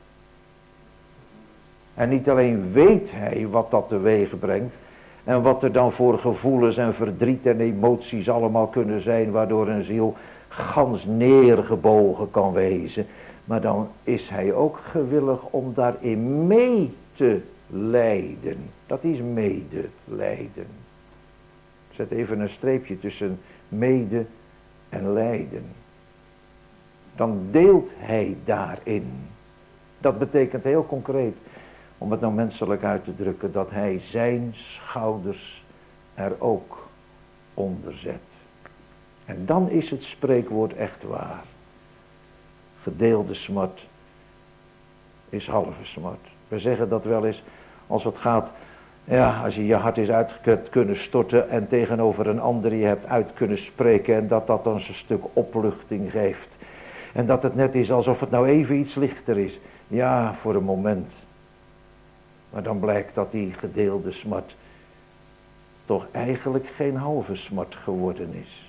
En niet alleen weet hij wat dat teweeg brengt, en wat er dan voor gevoelens en verdriet en emoties allemaal kunnen zijn, waardoor een ziel gans neergebogen kan wezen, maar dan is hij ook gewillig om daarin mee te lijden. Dat is medelijden. Zet even een streepje tussen mede en lijden. Dan deelt hij daarin. Dat betekent heel concreet, om het nou menselijk uit te drukken, dat hij zijn schouders er ook onder zet. En dan is het spreekwoord echt waar. Gedeelde smart is halve smart. We zeggen dat wel eens als het gaat, ja, als je je hart is uit kunnen storten en tegenover een ander je hebt uit kunnen spreken en dat dan een stuk opluchting geeft. En dat het net is alsof het nou even iets lichter is. Ja, voor een moment. Maar dan blijkt dat die gedeelde smart toch eigenlijk geen halve smart geworden is.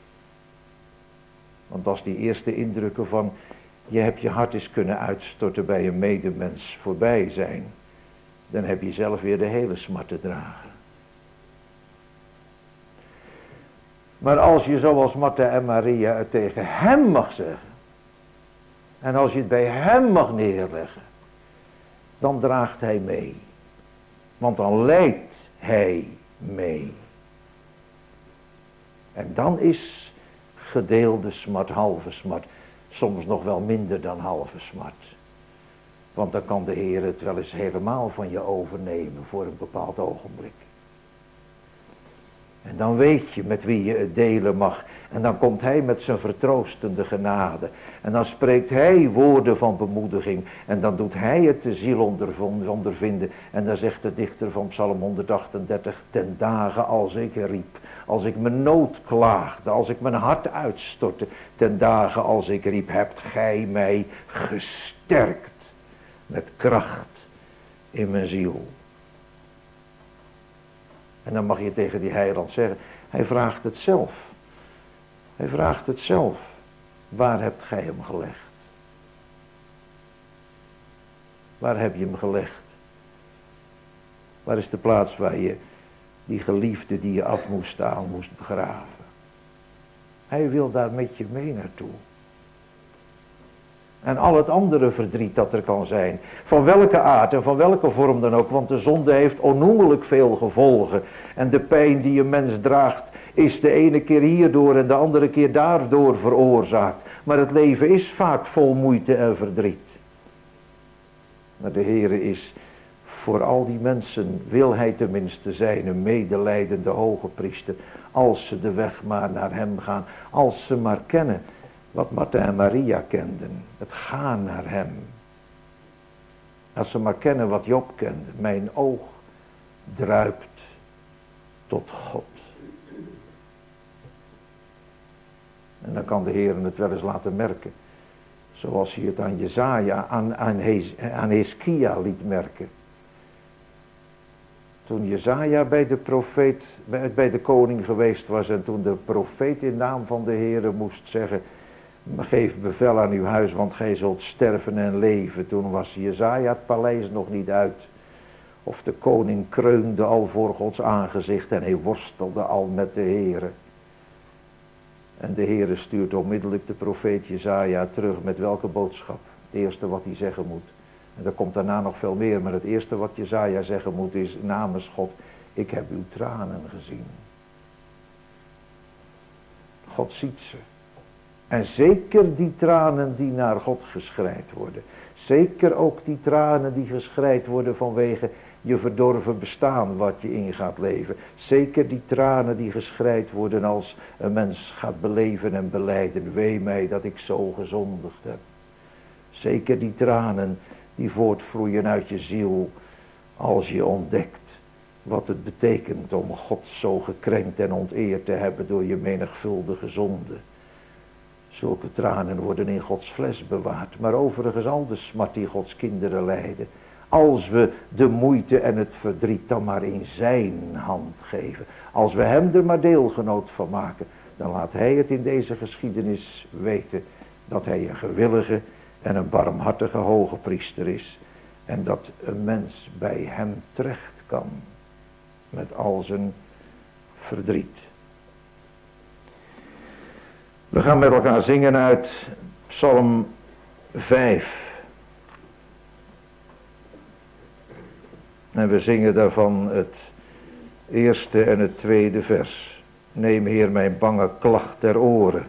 Want als die eerste indrukken van je hebt je hart eens kunnen uitstorten bij een medemens voorbij zijn, dan heb je zelf weer de hele smart te dragen. Maar als je zoals Martha en Maria het tegen hem mag zeggen, en als je het bij hem mag neerleggen, dan draagt hij mee. Want dan lijdt hij mee. En dan is gedeelde smart, halve smart, soms nog wel minder dan halve smart. Want dan kan de Heer het wel eens helemaal van je overnemen voor een bepaald ogenblik. En dan weet je met wie je het delen mag. En dan komt hij met zijn vertroostende genade. En dan spreekt hij woorden van bemoediging. En dan doet hij het de ziel ondervinden. En dan zegt de dichter van Psalm 138. Ten dagen als ik riep. Als ik mijn nood klaagde. Als ik mijn hart uitstortte. Ten dagen als ik riep. Hebt gij mij gesterkt. Met kracht in mijn ziel. En dan mag je tegen die heiland zeggen. Hij vraagt het zelf. Hij vraagt het zelf. Waar hebt gij hem gelegd? Waar heb je hem gelegd? Waar is de plaats waar je die geliefde die je af moest staan moest begraven? Hij wil daar met je mee naartoe. En al het andere verdriet dat er kan zijn. Van welke aard en van welke vorm dan ook. Want de zonde heeft onnoemelijk veel gevolgen. En de pijn die een mens draagt is de ene keer hierdoor en de andere keer daardoor veroorzaakt. Maar het leven is vaak vol moeite en verdriet. Maar de Heere is voor al die mensen, wil hij tenminste zijn, een medelijdende hoge priester. Als ze de weg maar naar hem gaan. Als ze maar kennen wat Martha en Maria kenden. Het gaan naar hem. Als ze maar kennen wat Job kende. Mijn oog druipt tot God. En dan kan de Heer het wel eens laten merken. Zoals hij het aan Jesaja, aan Heskia liet merken. Toen Jesaja bij de koning geweest was en toen de profeet in naam van de Heere moest zeggen, geef bevel aan uw huis, want gij zult sterven en leven. Toen was Jesaja het paleis nog niet uit. Of de koning kreunde al voor Gods aangezicht en hij worstelde al met de Heere. En de Heere stuurt onmiddellijk de profeet Jesaja terug met welke boodschap? Het eerste wat hij zeggen moet. En er komt daarna nog veel meer, maar het eerste wat Jesaja zeggen moet is namens God, ik heb uw tranen gezien. God ziet ze. En zeker die tranen die naar God geschreid worden. Zeker ook die tranen die geschreid worden vanwege je verdorven bestaan wat je in gaat leven. Zeker die tranen die geschreid worden als een mens gaat beleven en belijden. Wee mij dat ik zo gezondigd heb. Zeker die tranen die voortvloeien uit je ziel als je ontdekt wat het betekent om God zo gekrenkt en onteerd te hebben door je menigvuldige zonde. Zulke tranen worden in Gods fles bewaard, maar overigens al de smart die Gods kinderen lijden. Als we de moeite en het verdriet dan maar in zijn hand geven. Als we hem er maar deelgenoot van maken, dan laat hij het in deze geschiedenis weten dat hij een gewillige en een barmhartige hoge priester is. En dat een mens bij hem terecht kan met al zijn verdriet. We gaan met elkaar zingen uit Psalm 5. En we zingen daarvan het eerste en het tweede vers. Neem Heer mijn bange klacht ter oren.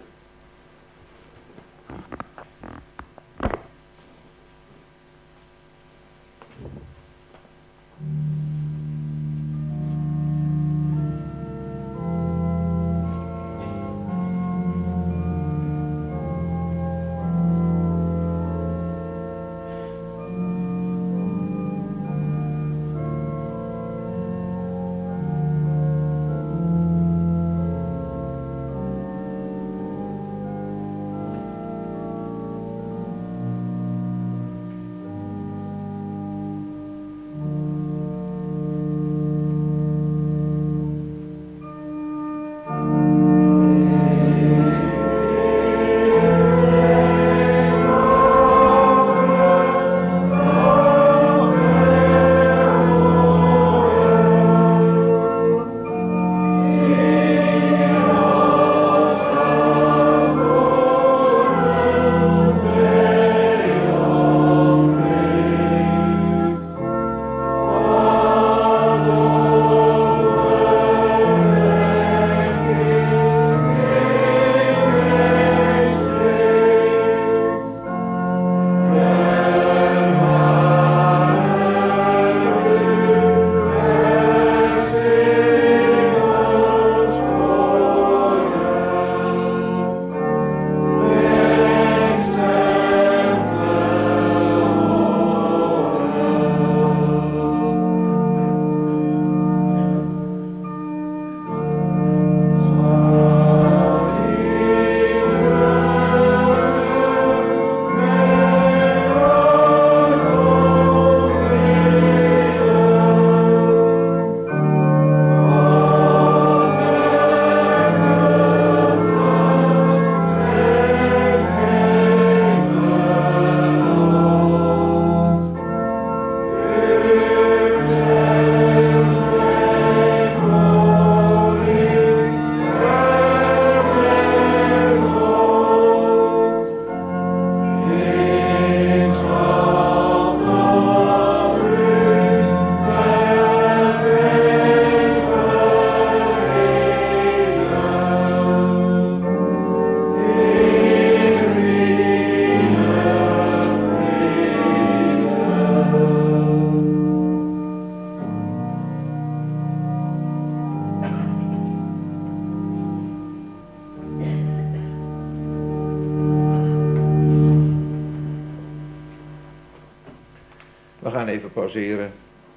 even pauzeren.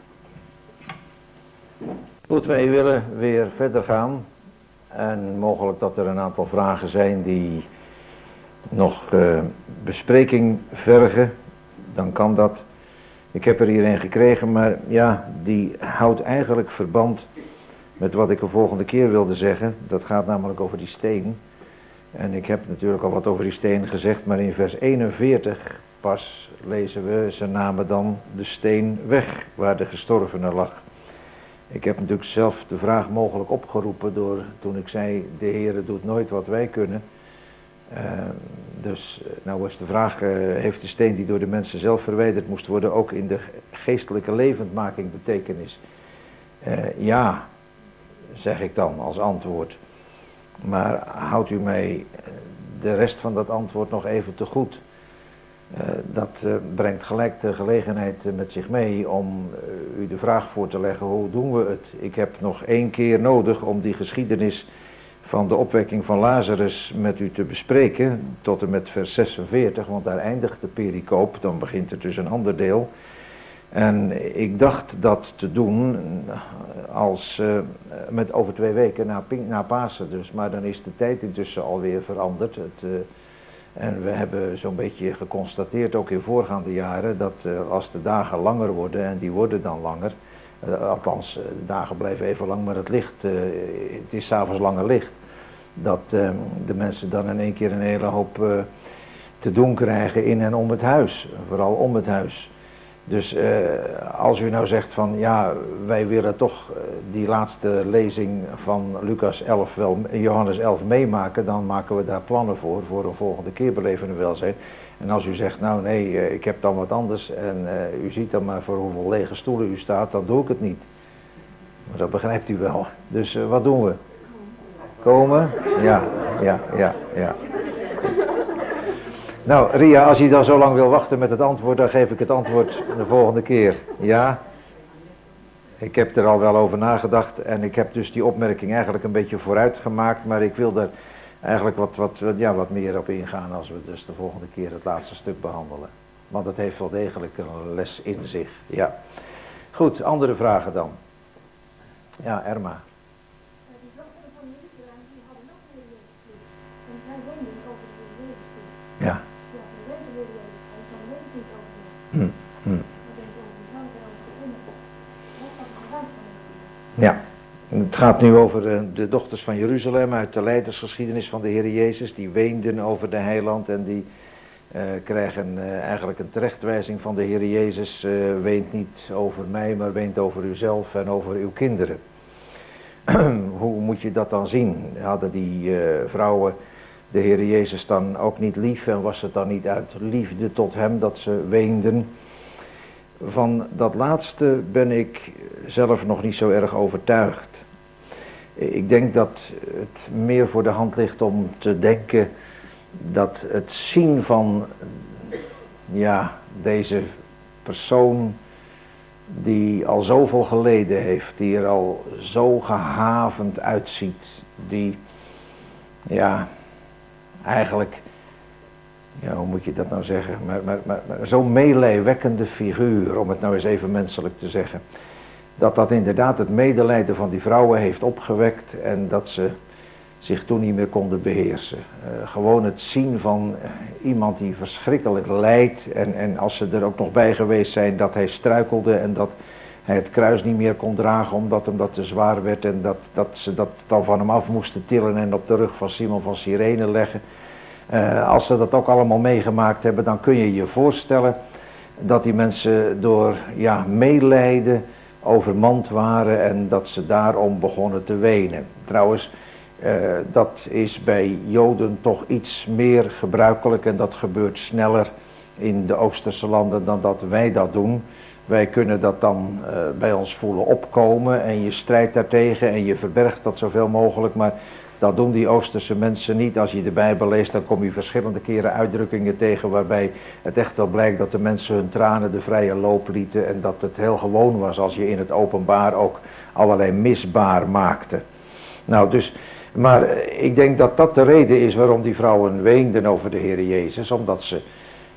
Goed, wij willen weer verder gaan. En mogelijk dat er een aantal vragen zijn die nog bespreking vergen. Dan kan dat. Ik heb er hier een gekregen, maar ja, die houdt eigenlijk verband met wat ik de volgende keer wilde zeggen. Dat gaat namelijk over die steen. En ik heb natuurlijk al wat over die steen gezegd, maar in vers 41 pas lezen we: ze namen dan de steen weg waar de gestorvene lag. Ik heb natuurlijk zelf de vraag mogelijk opgeroepen toen ik zei: de Heere doet nooit wat wij kunnen. Dus nou was de vraag, heeft de steen die door de mensen zelf verwijderd moest worden ook in de geestelijke levendmaking betekenis? Ja, zeg ik dan als antwoord. Maar houdt u mij de rest van dat antwoord nog even te goed. Dat brengt gelijk de gelegenheid met zich mee om u de vraag voor te leggen: hoe doen we het? Ik heb nog 1 keer nodig om die geschiedenis van de opwekking van Lazarus met u te bespreken, tot en met vers 46, want daar eindigt de pericoop, dan begint er dus een ander deel. En ik dacht dat te doen met over 2 weken na Pasen dus, maar dan is de tijd intussen alweer veranderd. En we hebben zo'n beetje geconstateerd, ook in voorgaande jaren, dat als de dagen langer worden, en die worden dan langer, althans de dagen blijven even lang, maar het licht, het is 's avonds langer licht, dat de mensen dan in één keer een hele hoop te doen krijgen in en om het huis, vooral om het huis. Dus als u nou zegt van ja, wij willen toch die laatste lezing van Johannes 11 meemaken, dan maken we daar plannen voor een volgende keer beleven en welzijn. En als u zegt nou nee, ik heb dan wat anders en u ziet dan maar voor hoeveel lege stoelen u staat, dan doe ik het niet. Maar dat begrijpt u wel. Dus wat doen we? Komen? Ja. Nou, Ria, als je dan zo lang wil wachten met het antwoord, dan geef ik het antwoord de volgende keer. Ja? Ik heb er al wel over nagedacht en ik heb dus die opmerking eigenlijk een beetje vooruit gemaakt, maar ik wil er eigenlijk wat meer op ingaan als we dus de volgende keer het laatste stuk behandelen. Want het heeft wel degelijk een les in zich. Ja. Goed, andere vragen dan. Ja, Erma. Ja. Ja, het gaat nu over de dochters van Jeruzalem uit de leidersgeschiedenis van de Heer Jezus. Die weenden over de heiland en die krijgen eigenlijk een terechtwijzing van de Heer Jezus. Weent niet over mij, maar weent over uzelf en over uw kinderen. Hoe moet je dat dan zien? Hadden die vrouwen de Heer Jezus dan ook niet lief en was het dan niet uit liefde tot hem dat ze weenden? Van dat laatste ben ik zelf nog niet zo erg overtuigd. Ik denk dat het meer voor de hand ligt om te denken dat het zien van deze persoon die al zoveel geleden heeft, die er al zo gehavend uitziet, die eigenlijk, hoe moet je dat nou zeggen, maar zo'n meelijwekkende figuur, om het nou eens even menselijk te zeggen, dat inderdaad het medelijden van die vrouwen heeft opgewekt en dat ze zich toen niet meer konden beheersen. Gewoon het zien van iemand die verschrikkelijk lijdt en als ze er ook nog bij geweest zijn dat hij struikelde en dat hij het kruis niet meer kon dragen omdat hem dat te zwaar werd en dat ze dat dan van hem af moesten tillen en op de rug van Simon van Cyrene leggen. Als ze dat ook allemaal meegemaakt hebben, dan kun je je voorstellen dat die mensen door meelijden overmand waren en dat ze daarom begonnen te wenen. Trouwens, dat is bij Joden toch iets meer gebruikelijk en dat gebeurt sneller in de Oosterse landen dan dat wij dat doen. Wij kunnen dat dan bij ons voelen opkomen en je strijdt daartegen en je verbergt dat zoveel mogelijk, maar dat doen die Oosterse mensen niet. Als je de Bijbel leest, dan kom je verschillende keren uitdrukkingen tegen waarbij het echt wel blijkt dat de mensen hun tranen de vrije loop lieten en dat het heel gewoon was als je in het openbaar ook allerlei misbaar maakte. Nou dus, maar ik denk dat dat de reden is waarom die vrouwen weenden over de Heer Jezus, omdat ze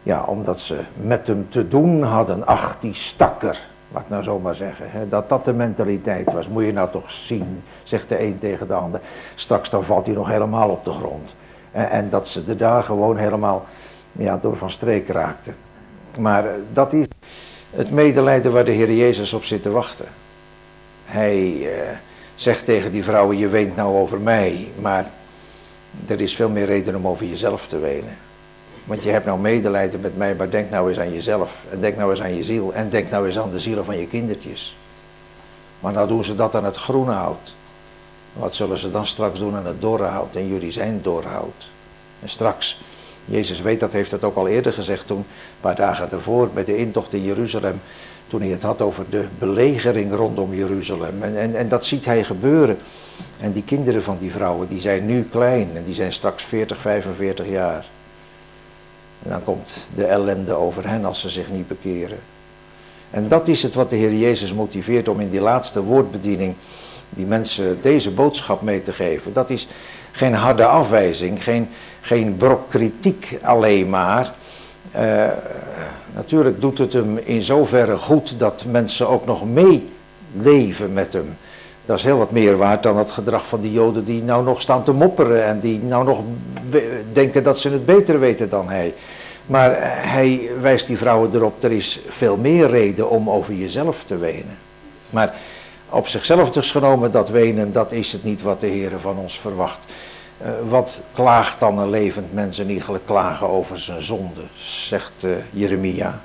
Ja, omdat ze met hem te doen hadden. Ach, die stakker, laat ik nou zo maar zeggen. Hè, dat de mentaliteit was. Moet je nou toch zien, zegt de een tegen de ander. Straks dan valt hij nog helemaal op de grond. En dat ze er daar gewoon helemaal door van streek raakten. Maar dat is het medelijden waar de Heer Jezus op zit te wachten. Hij zegt tegen die vrouwen, je weent nou over mij, maar er is veel meer reden om over jezelf te wenen. Want je hebt nou medelijden met mij, maar denk nou eens aan jezelf. En denk nou eens aan je ziel. En denk nou eens aan de zielen van je kindertjes. Maar nou doen ze dat aan het groene hout. Wat zullen ze dan straks doen aan het dorre hout? En jullie zijn dorre hout. En straks, Jezus weet dat, heeft het ook al eerder gezegd toen, een paar dagen ervoor, bij de intocht in Jeruzalem. Toen hij het had over de belegering rondom Jeruzalem. En dat ziet hij gebeuren. En die kinderen van die vrouwen, die zijn nu klein. En die zijn straks 40, 45 jaar. En dan komt de ellende over hen als ze zich niet bekeren. En dat is het wat de Heer Jezus motiveert om in die laatste woordbediening die mensen deze boodschap mee te geven. Dat is geen harde afwijzing, geen brok kritiek alleen maar. Natuurlijk doet het hem in zoverre goed dat mensen ook nog meeleven met hem. Dat is heel wat meer waard dan het gedrag van die Joden die nou nog staan te mopperen en die nou nog denken dat ze het beter weten dan hij. Maar hij wijst die vrouwen erop, er is veel meer reden om over jezelf te wenen. Maar op zichzelf dus genomen, dat wenen, dat is het niet wat de Heer van ons verwacht. Wat klaagt dan een levend mens en eigenlijk klagen over zijn zonde, zegt Jeremia.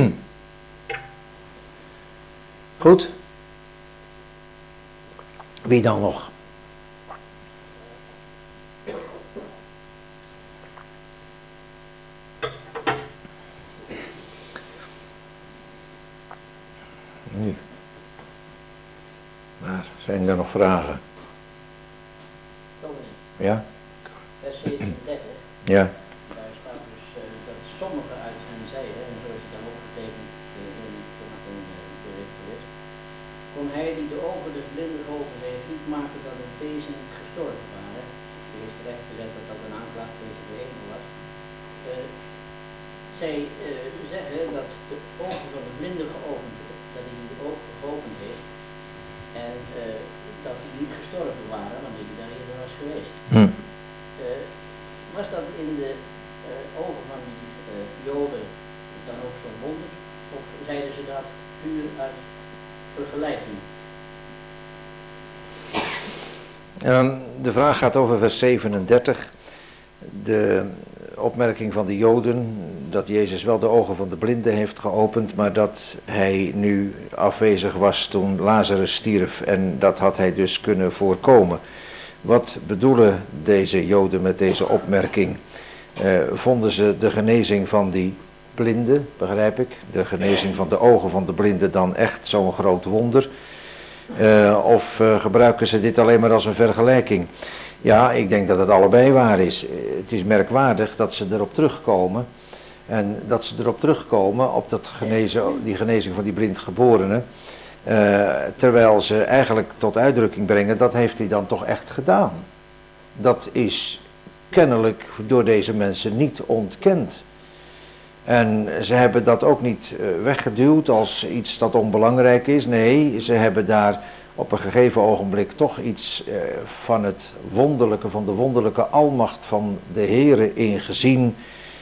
Goed? Wie dan nog? Nu. Maar zijn er nog vragen? Ja? Vers 37. Ja. Daar staat dus dat sommigen uit hen zeiden, en zo is het dan opgetekend in de Wet. Kon hij die de ogen des blinden geopend heeft niet maken dat het deze niet gestorven waren. Er is terecht gezegd dat dat een aanklacht tegen de hemel was. Zij zeggen dat de ogen van de blinde geopend, dat hij die ogen geopend heeft en dat die niet gestorven waren wanneer hij daar eerder was geweest. Was dat in de ogen van die Joden dan ook zo'n wonder? Of zeiden ze dat puur uit vergelijking? De vraag gaat over vers 37. De opmerking van de Joden dat Jezus wel de ogen van de blinden heeft geopend, maar dat hij nu afwezig was toen Lazarus stierf en dat had hij dus kunnen voorkomen. Wat bedoelen deze Joden met deze opmerking? Vonden ze de genezing van die blinde, begrijp ik, de genezing van de ogen van de blinde dan echt zo'n groot wonder? Of gebruiken ze dit alleen maar als een vergelijking? Ja, ik denk dat het allebei waar is. Het is merkwaardig dat ze erop terugkomen. En dat ze erop terugkomen op die genezing van die blindgeborene. Terwijl ze eigenlijk tot uitdrukking brengen, dat heeft hij dan toch echt gedaan. Dat is kennelijk door deze mensen niet ontkend. En ze hebben dat ook niet weggeduwd als iets dat onbelangrijk is. Nee, ze hebben daar op een gegeven ogenblik toch iets van het wonderlijke, van de wonderlijke almacht van de Heere ingezien.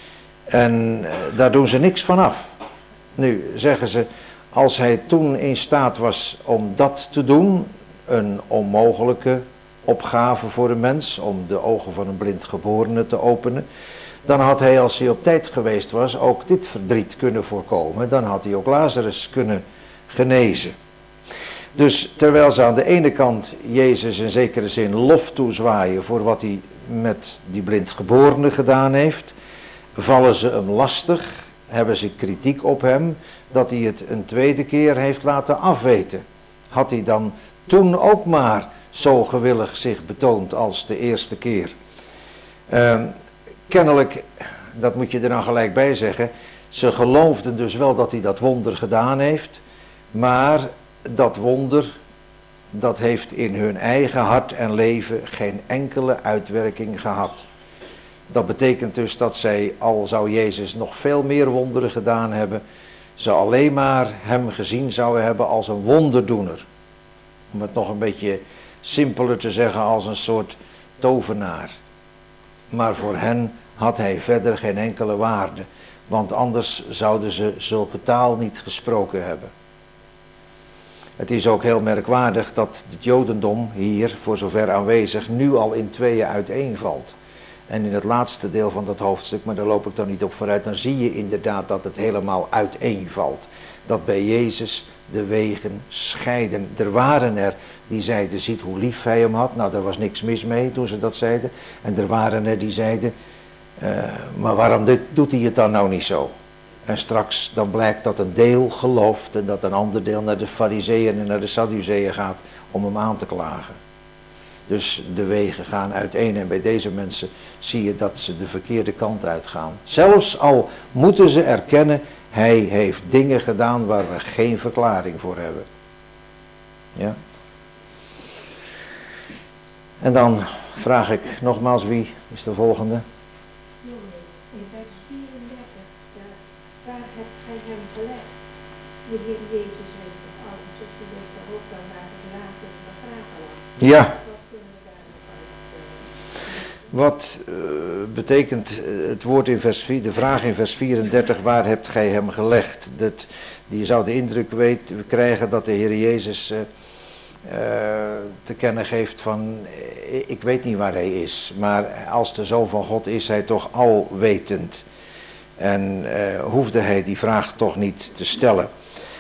En daar doen ze niks van af. Nu zeggen ze, als hij toen in staat was om dat te doen, een onmogelijke opgave voor een mens, om de ogen van een blindgeborene te openen, dan had hij, als hij op tijd geweest was, ook dit verdriet kunnen voorkomen. Dan had hij ook Lazarus kunnen genezen. Dus terwijl ze aan de ene kant Jezus in zekere zin lof toezwaaien voor wat hij met die blindgeborene gedaan heeft, vallen ze hem lastig, hebben ze kritiek op hem, dat hij het een tweede keer heeft laten afweten. Had hij dan toen ook maar zo gewillig zich betoond als de eerste keer? Kennelijk, dat moet je er dan gelijk bij zeggen, ze geloofden dus wel dat hij dat wonder gedaan heeft, maar dat wonder, dat heeft in hun eigen hart en leven geen enkele uitwerking gehad. Dat betekent dus dat zij, al zou Jezus nog veel meer wonderen gedaan hebben, ze alleen maar hem gezien zouden hebben als een wonderdoener. Om het nog een beetje simpeler te zeggen, als een soort tovenaar. Maar voor hen had hij verder geen enkele waarde, want anders zouden ze zulke taal niet gesproken hebben. Het is ook heel merkwaardig dat het Jodendom hier, voor zover aanwezig, nu al in tweeën uiteenvalt. En in het laatste deel van dat hoofdstuk, maar daar loop ik dan niet op vooruit, dan zie je inderdaad dat het helemaal uiteenvalt. Dat bij Jezus de wegen scheiden. Er waren er die zeiden, ziet hoe lief hij hem had. Nou, daar was niks mis mee toen ze dat zeiden. En er waren er die zeiden, maar waarom doet hij het dan nou niet zo? En straks dan blijkt dat een deel gelooft en dat een ander deel naar de Farizeeën en naar de Sadduceeën gaat om hem aan te klagen. Dus de wegen gaan uiteen en bij deze mensen zie je dat ze de verkeerde kant uitgaan. Zelfs al moeten ze erkennen, hij heeft dingen gedaan waar we geen verklaring voor hebben. Ja. En dan vraag ik nogmaals, wie is de volgende? In vers 34 staat, waar hebt gij hem gelegd? De Heer Jezus heeft toch al gezegd, u weet toch ook dan waar het later begraven lag? Ja. Wat kunnen we daar nog uit? Wat betekent het woord in vers 4, de vraag in vers 34, waar hebt gij hem gelegd? Die zou de indruk krijgen dat de Heer Jezus te kennen geeft van, ik weet niet waar hij is, maar als de Zoon van God is hij toch alwetend. En hoefde hij die vraag toch niet te stellen.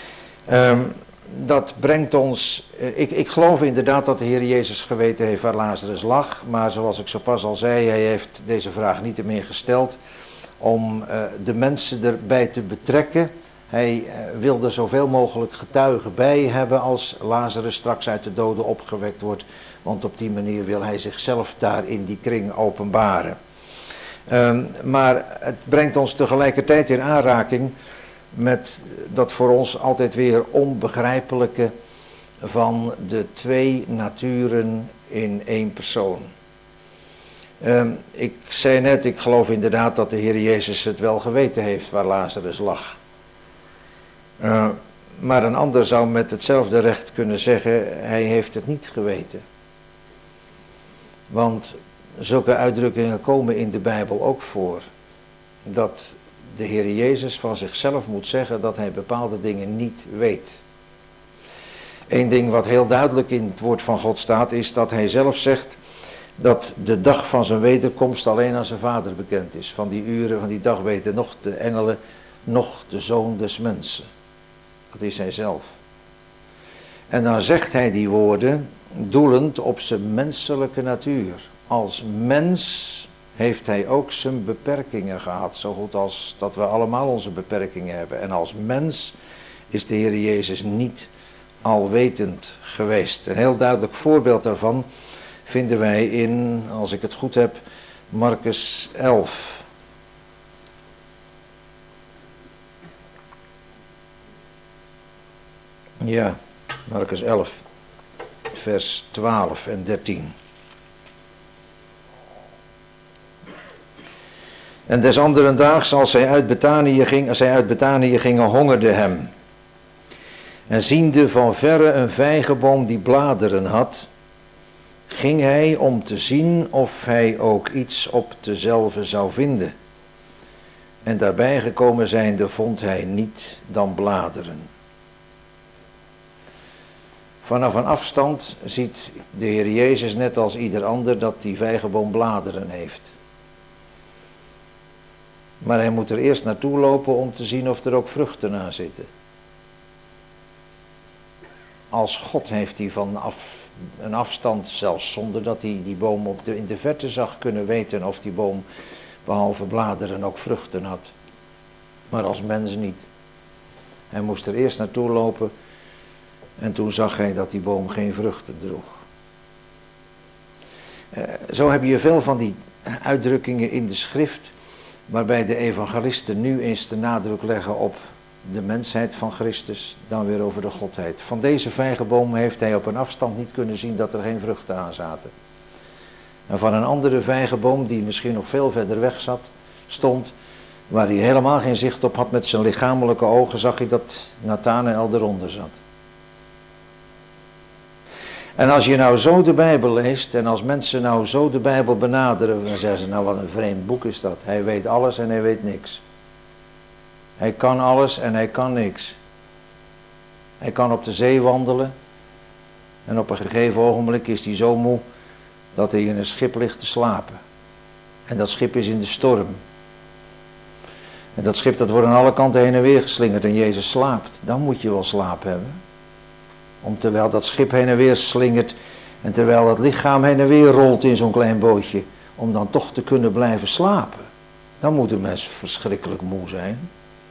Dat brengt ons, ik geloof inderdaad dat de Heer Jezus geweten heeft waar Lazarus lag, maar zoals ik zo pas al zei, hij heeft deze vraag niet meer gesteld om de mensen erbij te betrekken. Hij wilde zoveel mogelijk getuigen bij hebben als Lazarus straks uit de doden opgewekt wordt, want op die manier wil hij zichzelf daar in die kring openbaren. Maar het brengt ons tegelijkertijd in aanraking met dat voor ons altijd weer onbegrijpelijke van de twee naturen in één persoon. Ik zei net, ik geloof inderdaad dat de Heer Jezus het wel geweten heeft waar Lazarus lag. Maar een ander zou met hetzelfde recht kunnen zeggen, hij heeft het niet geweten. Want zulke uitdrukkingen komen in de Bijbel ook voor. Dat de Heer Jezus van zichzelf moet zeggen dat hij bepaalde dingen niet weet. Eén ding wat heel duidelijk in het woord van God staat is dat hij zelf zegt dat de dag van zijn wederkomst alleen aan zijn Vader bekend is. Van die uren, van die dag weten nog de engelen, nog de Zoon des mensen. Dat is hij zelf. En dan zegt hij die woorden doelend op zijn menselijke natuur. Als mens heeft hij ook zijn beperkingen gehad, zo goed als dat we allemaal onze beperkingen hebben. En als mens is de Heer Jezus niet alwetend geweest. Een heel duidelijk voorbeeld daarvan vinden wij in, als ik het goed heb, Marcus 11. Ja, Marcus 11, vers 12 en 13. En des anderen daags, als hij uit Betanië ging, hongerde hem. En ziende van verre een vijgenboom die bladeren had, ging hij om te zien of hij ook iets op dezelve zou vinden. En daarbij gekomen zijnde vond hij niet dan bladeren. Vanaf een afstand ziet de Heer Jezus net als ieder ander dat die vijgenboom bladeren heeft. Maar hij moet er eerst naartoe lopen om te zien of er ook vruchten aan zitten. Als God heeft hij van een afstand, zelfs zonder dat hij die boom in de verte zag, kunnen weten of die boom behalve bladeren ook vruchten had. Maar als mens niet. Hij moest er eerst naartoe lopen en toen zag hij dat die boom geen vruchten droeg. Zo heb je veel van die uitdrukkingen in de schrift, waarbij de evangelisten nu eens de nadruk leggen op de mensheid van Christus, dan weer over de Godheid. Van deze vijgenboom heeft hij op een afstand niet kunnen zien dat er geen vruchten aan zaten. En van een andere vijgenboom die misschien nog veel verder weg stond, waar hij helemaal geen zicht op had met zijn lichamelijke ogen, zag hij dat Nathanael eronder zat. En als je nou zo de Bijbel leest en als mensen nou zo de Bijbel benaderen, dan zeggen ze, nou wat een vreemd boek is dat. Hij weet alles en hij weet niks. Hij kan alles en hij kan niks. Hij kan op de zee wandelen en op een gegeven ogenblik is hij zo moe dat hij in een schip ligt te slapen. En dat schip is in de storm. En dat schip dat wordt aan alle kanten heen en weer geslingerd en Jezus slaapt. Dan moet je wel slaap hebben. Om terwijl dat schip heen en weer slingert en terwijl dat lichaam heen en weer rolt in zo'n klein bootje, om dan toch te kunnen blijven slapen. Dan moet een mens verschrikkelijk moe zijn.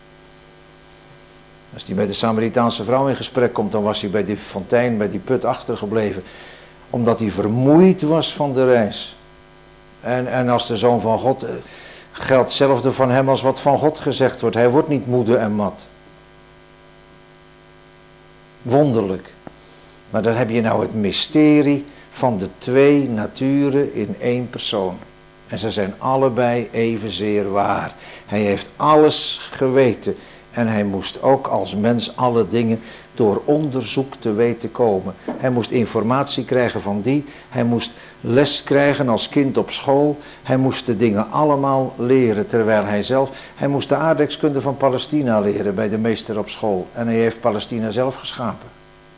Als hij met de Samaritaanse vrouw in gesprek komt, dan was hij bij die fontein, bij die put achtergebleven, omdat hij vermoeid was van de reis. En als de Zoon van God, geldt hetzelfde van hem als wat van God gezegd wordt. Hij wordt niet moede en mat. Wonderlijk. Maar dan heb je nou het mysterie van de twee naturen in één persoon. En ze zijn allebei evenzeer waar. Hij heeft alles geweten. En hij moest ook als mens alle dingen door onderzoek te weten komen. Hij moest informatie krijgen van die. Hij moest les krijgen als kind op school. Hij moest de dingen allemaal leren terwijl hij moest de aardrijkskunde van Palestina leren bij de meester op school. En hij heeft Palestina zelf geschapen.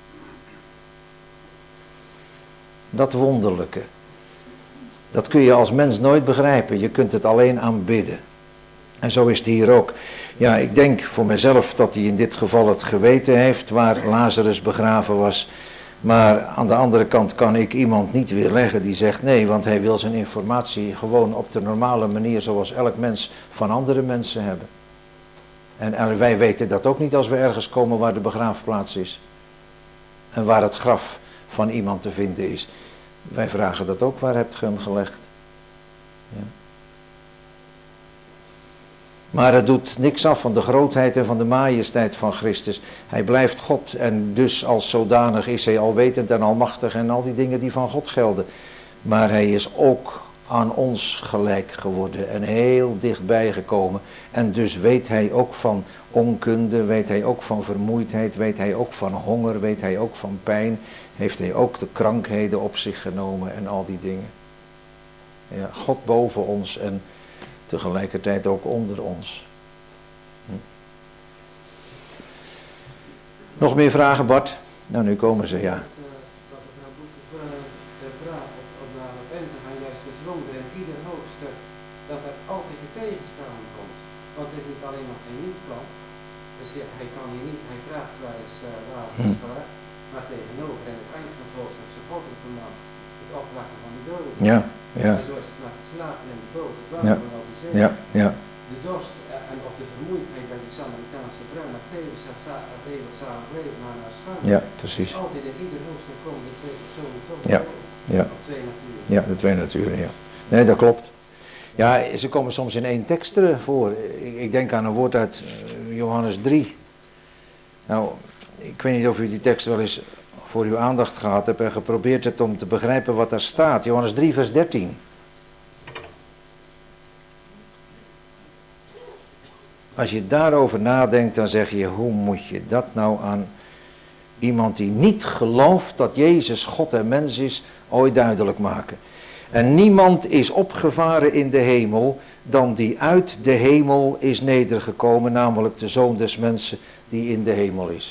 Dat wonderlijke. Dat kun je als mens nooit begrijpen. Je kunt het alleen aanbidden. En zo is het hier ook. Ja, ik denk voor mezelf dat hij in dit geval het geweten heeft waar Lazarus begraven was. Maar aan de andere kant kan ik iemand niet weerleggen die zegt nee, want hij wil zijn informatie gewoon op de normale manier zoals elk mens van andere mensen hebben. En wij weten dat ook niet als we ergens komen waar de begraafplaats is. En waar het graf van iemand te vinden is. Wij vragen dat ook, waar hebt ge hem gelegd? Ja. Maar het doet niks af van de grootheid en van de majesteit van Christus. Hij blijft God en dus als zodanig is hij alwetend en almachtig en al die dingen die van God gelden. Maar hij is ook aan ons gelijk geworden en heel dichtbij gekomen. En dus weet hij ook van onkunde, weet hij ook van vermoeidheid, weet hij ook van honger, weet hij ook van pijn. Heeft hij ook de krankheden op zich genomen en al die dingen. Ja, God boven ons en tegelijkertijd ook onder ons. Nog meer vragen, Bart? Nou, nu komen ze, ja. Dat het nou doet, de vraag of naar het einde gaan juist het wonder en ieder hoofdstuk, dat er altijd een tegenstaan komt. Want het is niet alleen nog geen niet-plan. Dus hij kan hier niet, hij vraagt waar is gelijk, maar tegenover en het eind van het hoofdstuk zijn goddelijke macht, het opwakken van de doden. Ja, ja. En zo is het naar het slapen en de dood, het Ja. water van al die zee. Ja, ja. De dorst en of de vermoeidheid bij die Samaritaanse vrouw, maar tevens het eeuwig zalig leven naar haar schouder. Ja, precies. Altijd in ieder hoofdstuk komen die twee personen toch. Ja, ja. Of twee naturen. Ja, de twee naturen, ja. Nee, dat klopt. Ja, ze komen soms in één tekst voor. Ik denk aan een woord uit Johannes 3. Nou, ik weet niet of u die tekst wel eens voor uw aandacht gehad hebt en geprobeerd hebt om te begrijpen wat daar staat. Johannes 3 vers 13. Als je daarover nadenkt, dan zeg je, hoe moet je dat nou aan iemand die niet gelooft dat Jezus God en mens is, ooit duidelijk maken? En niemand is opgevaren in de hemel dan die uit de hemel is nedergekomen, namelijk de Zoon des Mensen die in de hemel is.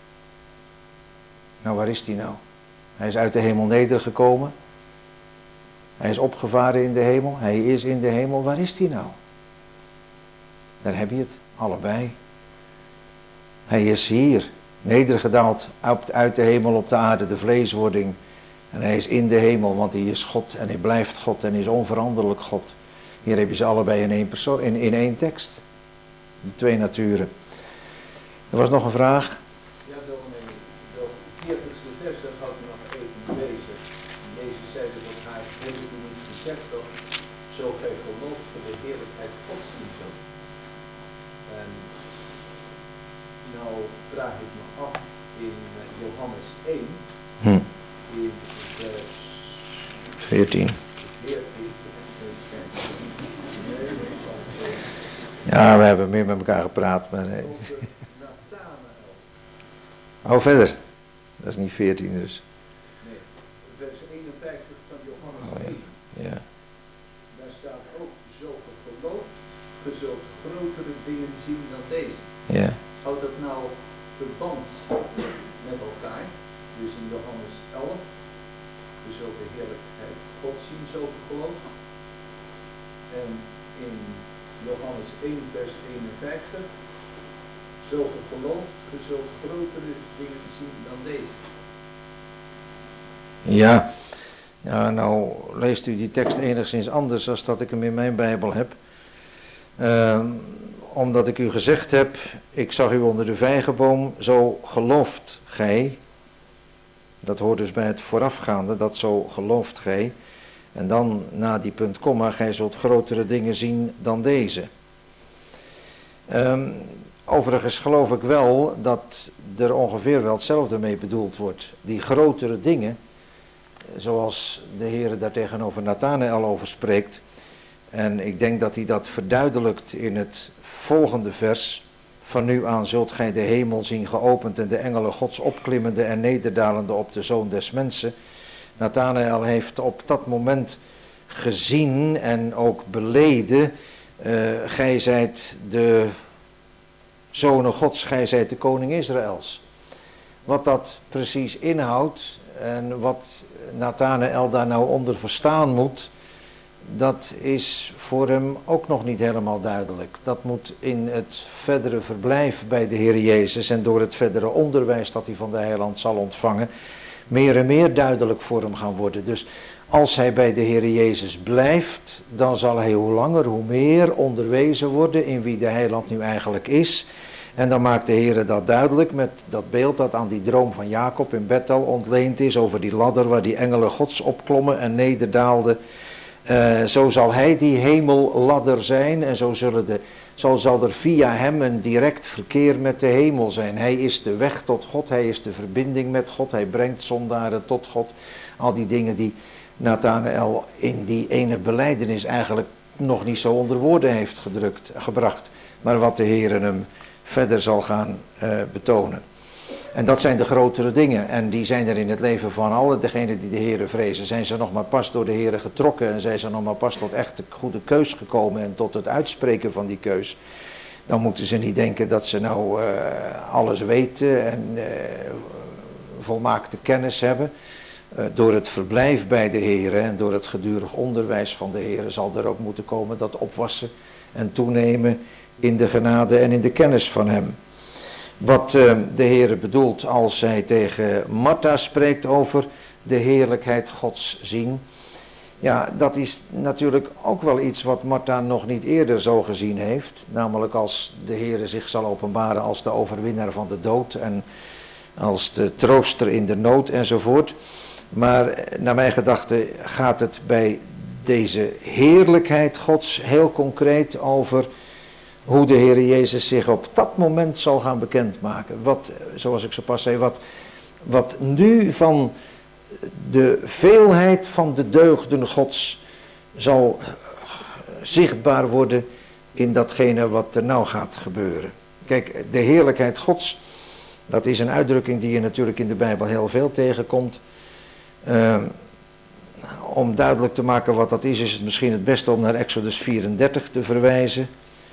Nou, waar is die nou? Hij is uit de hemel nedergekomen. Hij is opgevaren in de hemel. Hij is in de hemel. Waar is die nou? Daar heb je het, allebei. Hij is hier, nedergedaald uit de hemel op de aarde, de vleeswording. En hij is in de hemel, want hij is God en hij blijft God en is onveranderlijk God. Hier heb je ze allebei in één persoon, in één tekst. Die twee naturen. Er was nog een vraag. Ja, dominee. De 40ste vers, dat houdt u nog even bezig. Jezus zei dat haar, heb ik u niet gezegd toch? Zo gij gelooft voor de heerlijkheid Gods niet zo. En nou vraag ik me af in Johannes 1, in vers 14. Heer is. Ja, we hebben meer met elkaar gepraat, maar nee. Oh, verder. Dat is niet 14 dus. Nee, vers 51 van Johannes Oh, 3. Ja. Daar staat ook, zo gelooft, je zult grotere dingen zien dan deze. Ja. Houdt dat nou verband met elkaar? Dus in Johannes 11, je zult de heerlijkheid God zien, zo geloof. En in Johannes 1 vers 51, zo geloof, je zult grotere dingen zien dan deze. Ja. Ja, nou leest u die tekst enigszins anders dan dat ik hem in mijn Bijbel heb. Omdat ik u gezegd heb, ik zag u onder de vijgenboom, zo gelooft gij. Dat hoort dus bij het voorafgaande, dat zo gelooft gij. En dan na die punt komma, gij zult grotere dingen zien dan deze. Overigens geloof ik wel dat er ongeveer wel hetzelfde mee bedoeld wordt. Die grotere dingen, zoals de Heer daar tegenover Nathanael over spreekt. En ik denk dat hij dat verduidelijkt in het volgende vers. Van nu aan zult gij de hemel zien geopend en de engelen Gods opklimmende en nederdalende op de Zoon des Mensen. Nathanael heeft op dat moment gezien en ook beleden. Gij zijt de Zonen Gods, gij zijt de koning Israëls. Wat dat precies inhoudt en wat Nathanael daar nou onder verstaan moet, dat is voor hem ook nog niet helemaal duidelijk. Dat moet in het verdere verblijf bij de Heer Jezus en door het verdere onderwijs dat hij van de Heiland zal ontvangen, meer en meer duidelijk voor hem gaan worden. Dus als hij bij de Heer Jezus blijft, dan zal hij hoe langer hoe meer onderwezen worden in wie de Heiland nu eigenlijk is. En dan maakt de Heer dat duidelijk met dat beeld dat aan die droom van Jacob in Bethel ontleend is over die ladder waar die engelen Gods opklommen en nederdaalden. Zo zal hij die hemelladder zijn en zo zal er via hem een direct verkeer met de hemel zijn. Hij is de weg tot God, hij is de verbinding met God, hij brengt zondaren tot God. Al die dingen die Nathanael in die ene belijdenis eigenlijk nog niet zo onder woorden heeft gebracht. Maar wat de Heer hem verder zal gaan betonen. En dat zijn de grotere dingen. En die zijn er in het leven van alle degenen die de Heere vrezen. Zijn ze nog maar pas door de Heere getrokken. En zijn ze nog maar pas tot echt de goede keus gekomen. En tot het uitspreken van die keus. Dan moeten ze niet denken dat ze nou alles weten. En volmaakte kennis hebben. Door het verblijf bij de Heere. En door het gedurig onderwijs van de Heere. Zal er ook moeten komen dat opwassen. En toenemen in de genade en in de kennis van hem. Wat de Heere bedoelt als hij tegen Martha spreekt over de heerlijkheid Gods zien. Ja, dat is natuurlijk ook wel iets wat Martha nog niet eerder zo gezien heeft. Namelijk als de Heere zich zal openbaren als de overwinnaar van de dood en als de trooster in de nood enzovoort. Maar naar mijn gedachte gaat het bij deze heerlijkheid Gods heel concreet over hoe de Heer Jezus zich op dat moment zal gaan bekendmaken. Wat, zoals ik zo pas zei, wat nu van de veelheid van de deugden Gods zal zichtbaar worden in datgene wat er nou gaat gebeuren. Kijk, de heerlijkheid Gods, dat is een uitdrukking die je natuurlijk in de Bijbel heel veel tegenkomt. Om duidelijk te maken wat dat is het misschien het beste om naar Exodus 34 te verwijzen.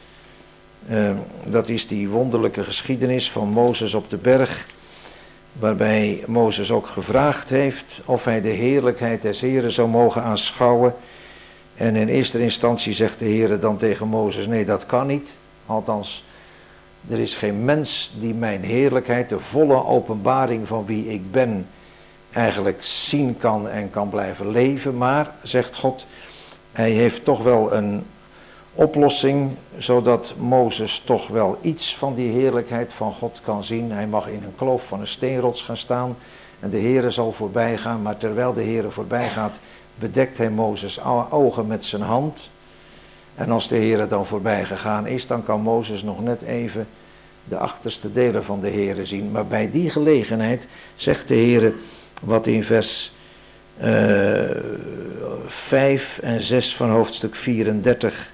Dat is die wonderlijke geschiedenis van Mozes op de berg, waarbij Mozes ook gevraagd heeft of hij de heerlijkheid des Heren zou mogen aanschouwen. En in eerste instantie zegt de Heere dan tegen Mozes, nee, dat kan niet. Althans, er is geen mens die mijn heerlijkheid, de volle openbaring van wie ik ben, eigenlijk zien kan en kan blijven leven. Maar, zegt God, hij heeft toch wel een oplossing, zodat Mozes toch wel iets van die heerlijkheid van God kan zien. Hij mag in een kloof van een steenrots gaan staan en de Heere zal voorbij gaan, maar terwijl de Heere voorbij gaat, bedekt hij Mozes' ogen met zijn hand. En als de Heere dan voorbij gegaan is, dan kan Mozes nog net even de achterste delen van de Heere zien. Maar bij die gelegenheid zegt de Heere wat in vers 5 en 6 van hoofdstuk 34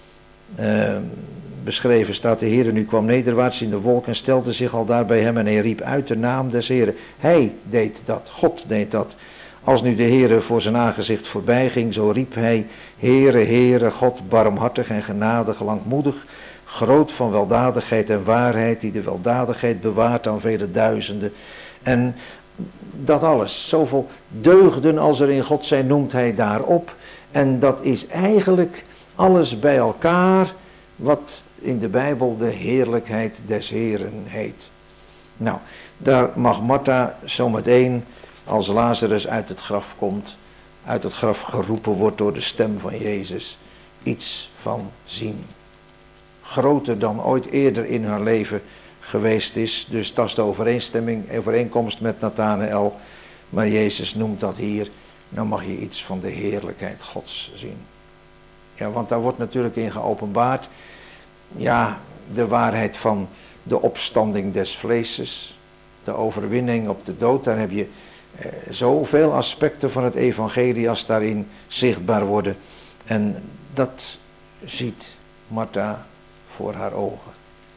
beschreven staat: de Heere nu kwam nederwaarts in de wolk en stelde zich al daar bij hem en hij riep uit de naam des Heeren. Hij deed dat, God deed dat. Als nu de Heere voor zijn aangezicht voorbij ging, zo riep hij: Heere, Heere, God, barmhartig en genadig, langmoedig, groot van weldadigheid en waarheid, die de weldadigheid bewaart aan vele duizenden. En dat alles, zoveel deugden als er in God zijn, noemt hij daarop. En dat is eigenlijk alles bij elkaar wat in de Bijbel de heerlijkheid des Heeren heet. Nou, daar mag Martha zometeen, als Lazarus uit het graf komt, uit het graf geroepen wordt door de stem van Jezus, iets van zien. Groter dan ooit eerder in haar leven geweest is. Dus dat is de overeenkomst met Nathanael. Maar Jezus noemt dat hier. Nou mag je iets van de heerlijkheid Gods zien. Ja, want daar wordt natuurlijk in geopenbaard. Ja, de waarheid van de opstanding des vleeses. De overwinning op de dood. Daar heb je zoveel aspecten van het evangelie als daarin zichtbaar worden. En dat ziet Martha voor haar ogen.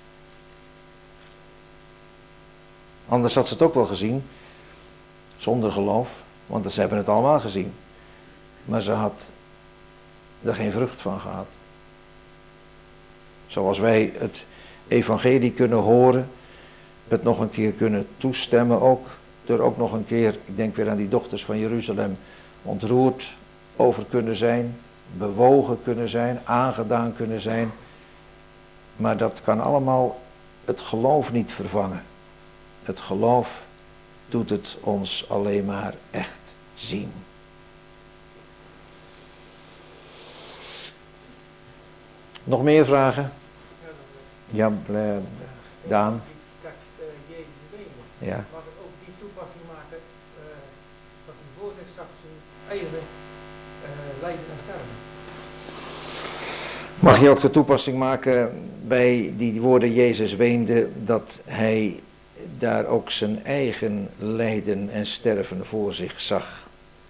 Anders had ze het ook wel gezien. Zonder geloof. Want ze hebben het allemaal gezien. Maar ze had er geen vrucht van gehad. Zoals wij het evangelie kunnen horen. Het nog een keer kunnen toestemmen ook. Er ook nog een keer, ik denk weer aan die dochters van Jeruzalem, ontroerd over kunnen zijn. Bewogen kunnen zijn. Aangedaan kunnen zijn. Maar dat kan allemaal het geloof niet vervangen. Het geloof doet het ons alleen maar echt zien. Nog meer vragen? Ja, Daan. Ja. Mag ik ook die toepassing maken dat u voor zich straks zijn eigen lijden en sterven? Mag je ook de toepassing maken bij die woorden Jezus weende, dat hij daar ook zijn eigen lijden en sterven voor zich zag?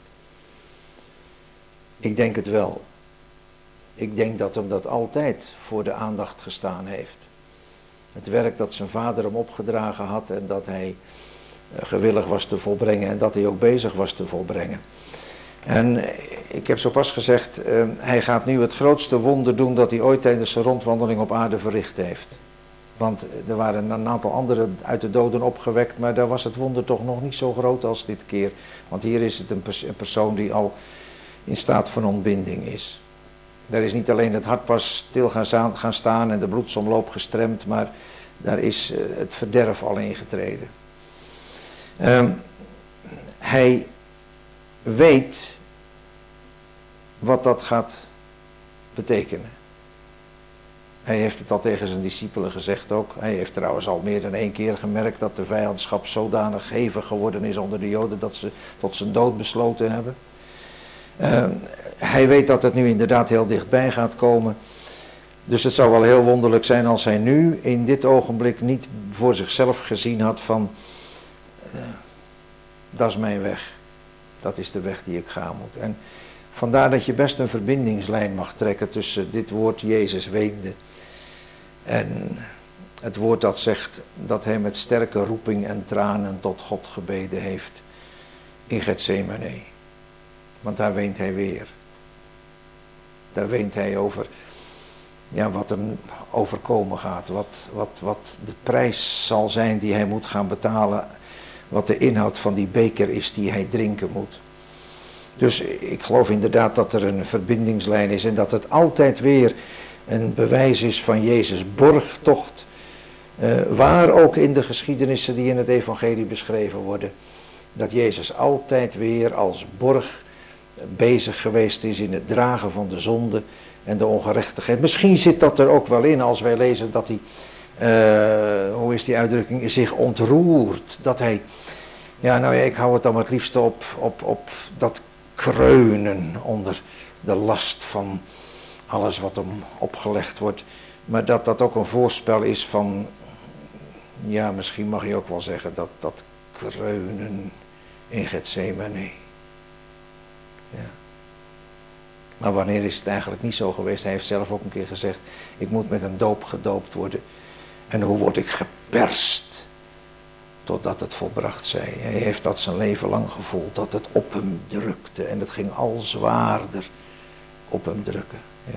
Ik denk het wel. Ik denk dat hem dat altijd voor de aandacht gestaan heeft. Het werk dat zijn vader hem opgedragen had en dat hij gewillig was te volbrengen en dat hij ook bezig was te volbrengen. En ik heb zo pas gezegd, hij gaat nu het grootste wonder doen dat hij ooit tijdens zijn rondwandeling op aarde verricht heeft. Want er waren een aantal anderen uit de doden opgewekt, maar daar was het wonder toch nog niet zo groot als dit keer. Want hier is het een persoon die al in staat van ontbinding is. Daar is niet alleen het hart pas stil gaan staan en de bloedsomloop gestremd, maar daar is het verderf al ingetreden. Hij weet wat dat gaat betekenen. Hij heeft het al tegen zijn discipelen gezegd ook. Hij heeft trouwens al meer dan 1 keer gemerkt dat de vijandschap zodanig hevig geworden is onder de Joden dat ze tot zijn dood besloten hebben. Hij weet dat het nu inderdaad heel dichtbij gaat komen. Dus het zou wel heel wonderlijk zijn als hij nu in dit ogenblik niet voor zichzelf gezien had van dat is mijn weg. Dat is de weg die ik gaan moet. En vandaar dat je best een verbindingslijn mag trekken tussen dit woord Jezus weende en het woord dat zegt dat hij met sterke roeping en tranen tot God gebeden heeft in Getsemane. Want daar weent hij weer. Daar weent hij over wat hem overkomen gaat. Wat de prijs zal zijn die hij moet gaan betalen. Wat de inhoud van die beker is die hij drinken moet. Dus ik geloof inderdaad dat er een verbindingslijn is. En dat het altijd weer een bewijs is van Jezus' borgtocht. Waar ook in de geschiedenissen die in het evangelie beschreven worden. Dat Jezus altijd weer als borg bezig geweest is in het dragen van de zonde en de ongerechtigheid. Misschien zit dat er ook wel in als wij lezen dat hij, hoe is die uitdrukking, zich ontroert. Dat hij, ik hou het dan het liefst op dat kreunen onder de last van alles wat hem opgelegd wordt. Maar dat dat ook een voorspel is van, misschien mag je ook wel zeggen dat kreunen in Getsemane. Ja. Maar wanneer is het eigenlijk niet zo geweest? Hij heeft zelf ook een keer gezegd, ik moet met een doop gedoopt worden. En hoe word ik geperst? Totdat het volbracht zij. Hij heeft dat zijn leven lang gevoeld, dat het op hem drukte. En het ging al zwaarder op hem drukken. Ja.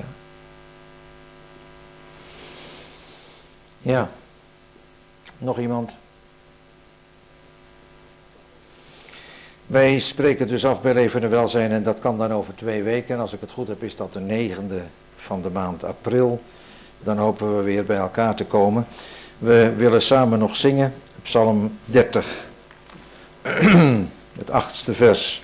Ja. Nog iemand? Wij spreken dus af bij Levende Welzijn en dat kan dan over 2 weken. En als ik het goed heb is dat de 9e van de maand april. Dan hopen we weer bij elkaar te komen. We willen samen nog zingen, Psalm 30. Het 8e vers.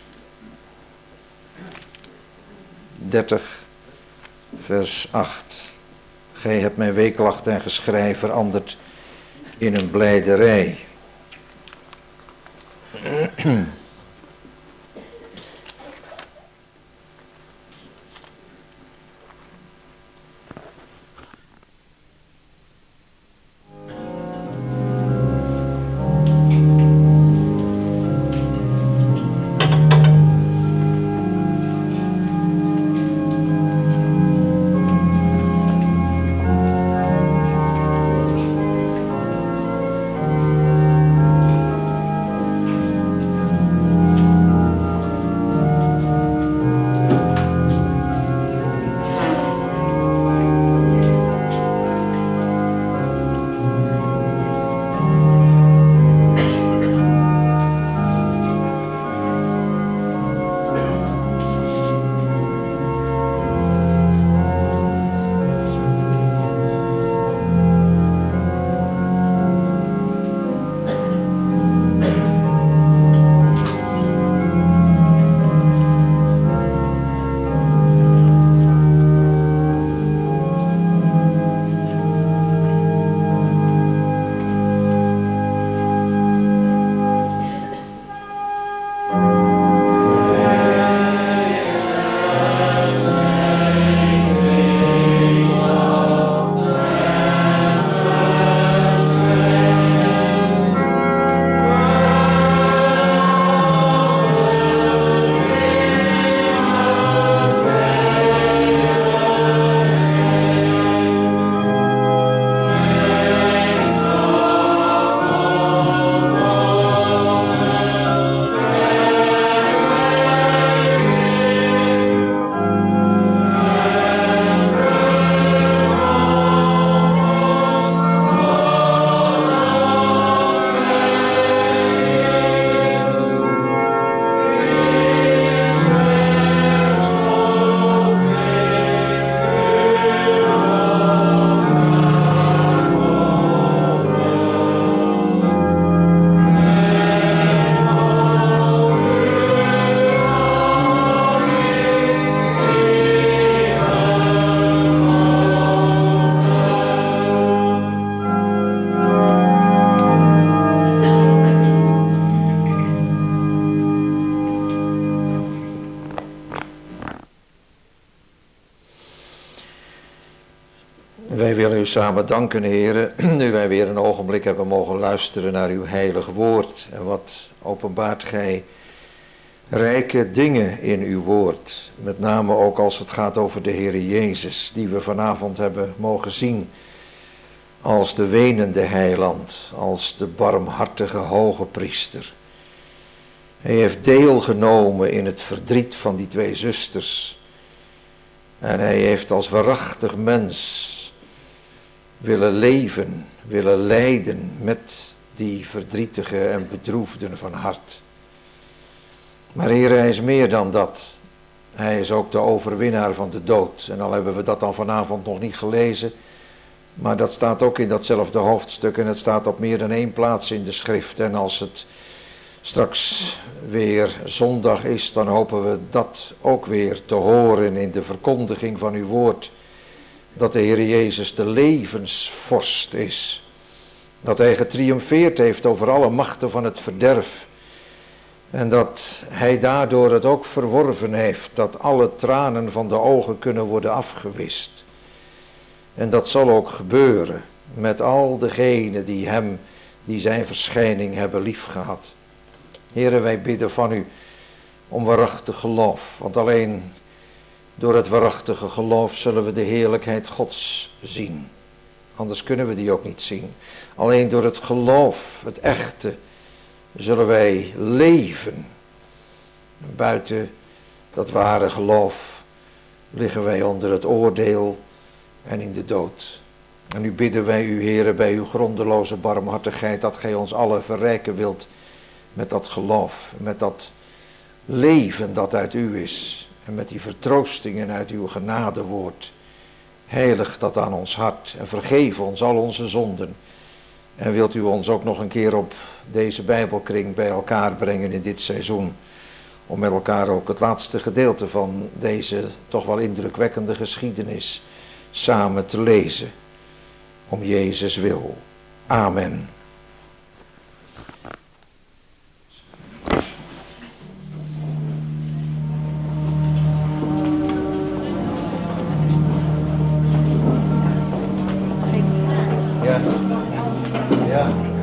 30, vers 8. Gij hebt mijn weeklacht en geschrei veranderd in een blijderij. Wij willen u samen danken, heren, nu wij weer een ogenblik hebben mogen luisteren naar uw heilig woord. En wat openbaart gij rijke dingen in uw woord. Met name ook als het gaat over de Heere Jezus, die we vanavond hebben mogen zien als de wenende heiland, als de barmhartige hoge priester. Hij heeft deelgenomen in het verdriet van die 2 zusters. En hij heeft als waarachtig mens willen leven, willen lijden met die verdrietige en bedroefden van hart. Maar Heer, hij is meer dan dat. Hij is ook de overwinnaar van de dood. En al hebben we dat dan vanavond nog niet gelezen, maar dat staat ook in datzelfde hoofdstuk en het staat op meer dan 1 plaats in de schrift. En als het straks weer zondag is, dan hopen we dat ook weer te horen in de verkondiging van uw woord. Dat de Heer Jezus de levensvorst is. Dat hij getriomfeerd heeft over alle machten van het verderf. En dat hij daardoor het ook verworven heeft. Dat alle tranen van de ogen kunnen worden afgewist. En dat zal ook gebeuren met al degenen die hem, die zijn verschijning hebben liefgehad. Heere, wij bidden van u om waarachtig geloof. Want alleen door het waarachtige geloof zullen we de heerlijkheid Gods zien. Anders kunnen we die ook niet zien. Alleen door het geloof, het echte, zullen wij leven. Buiten dat ware geloof liggen wij onder het oordeel en in de dood. En nu bidden wij u, Heere, bij uw grondeloze barmhartigheid, dat gij ons allen verrijken wilt met dat geloof, met dat leven dat uit u is, en met die vertroostingen uit uw genadewoord. Heilig dat aan ons hart en vergeef ons al onze zonden. En wilt u ons ook nog een keer op deze Bijbelkring bij elkaar brengen in dit seizoen, om met elkaar ook het laatste gedeelte van deze toch wel indrukwekkende geschiedenis samen te lezen. Om Jezus wil. Amen. Ja.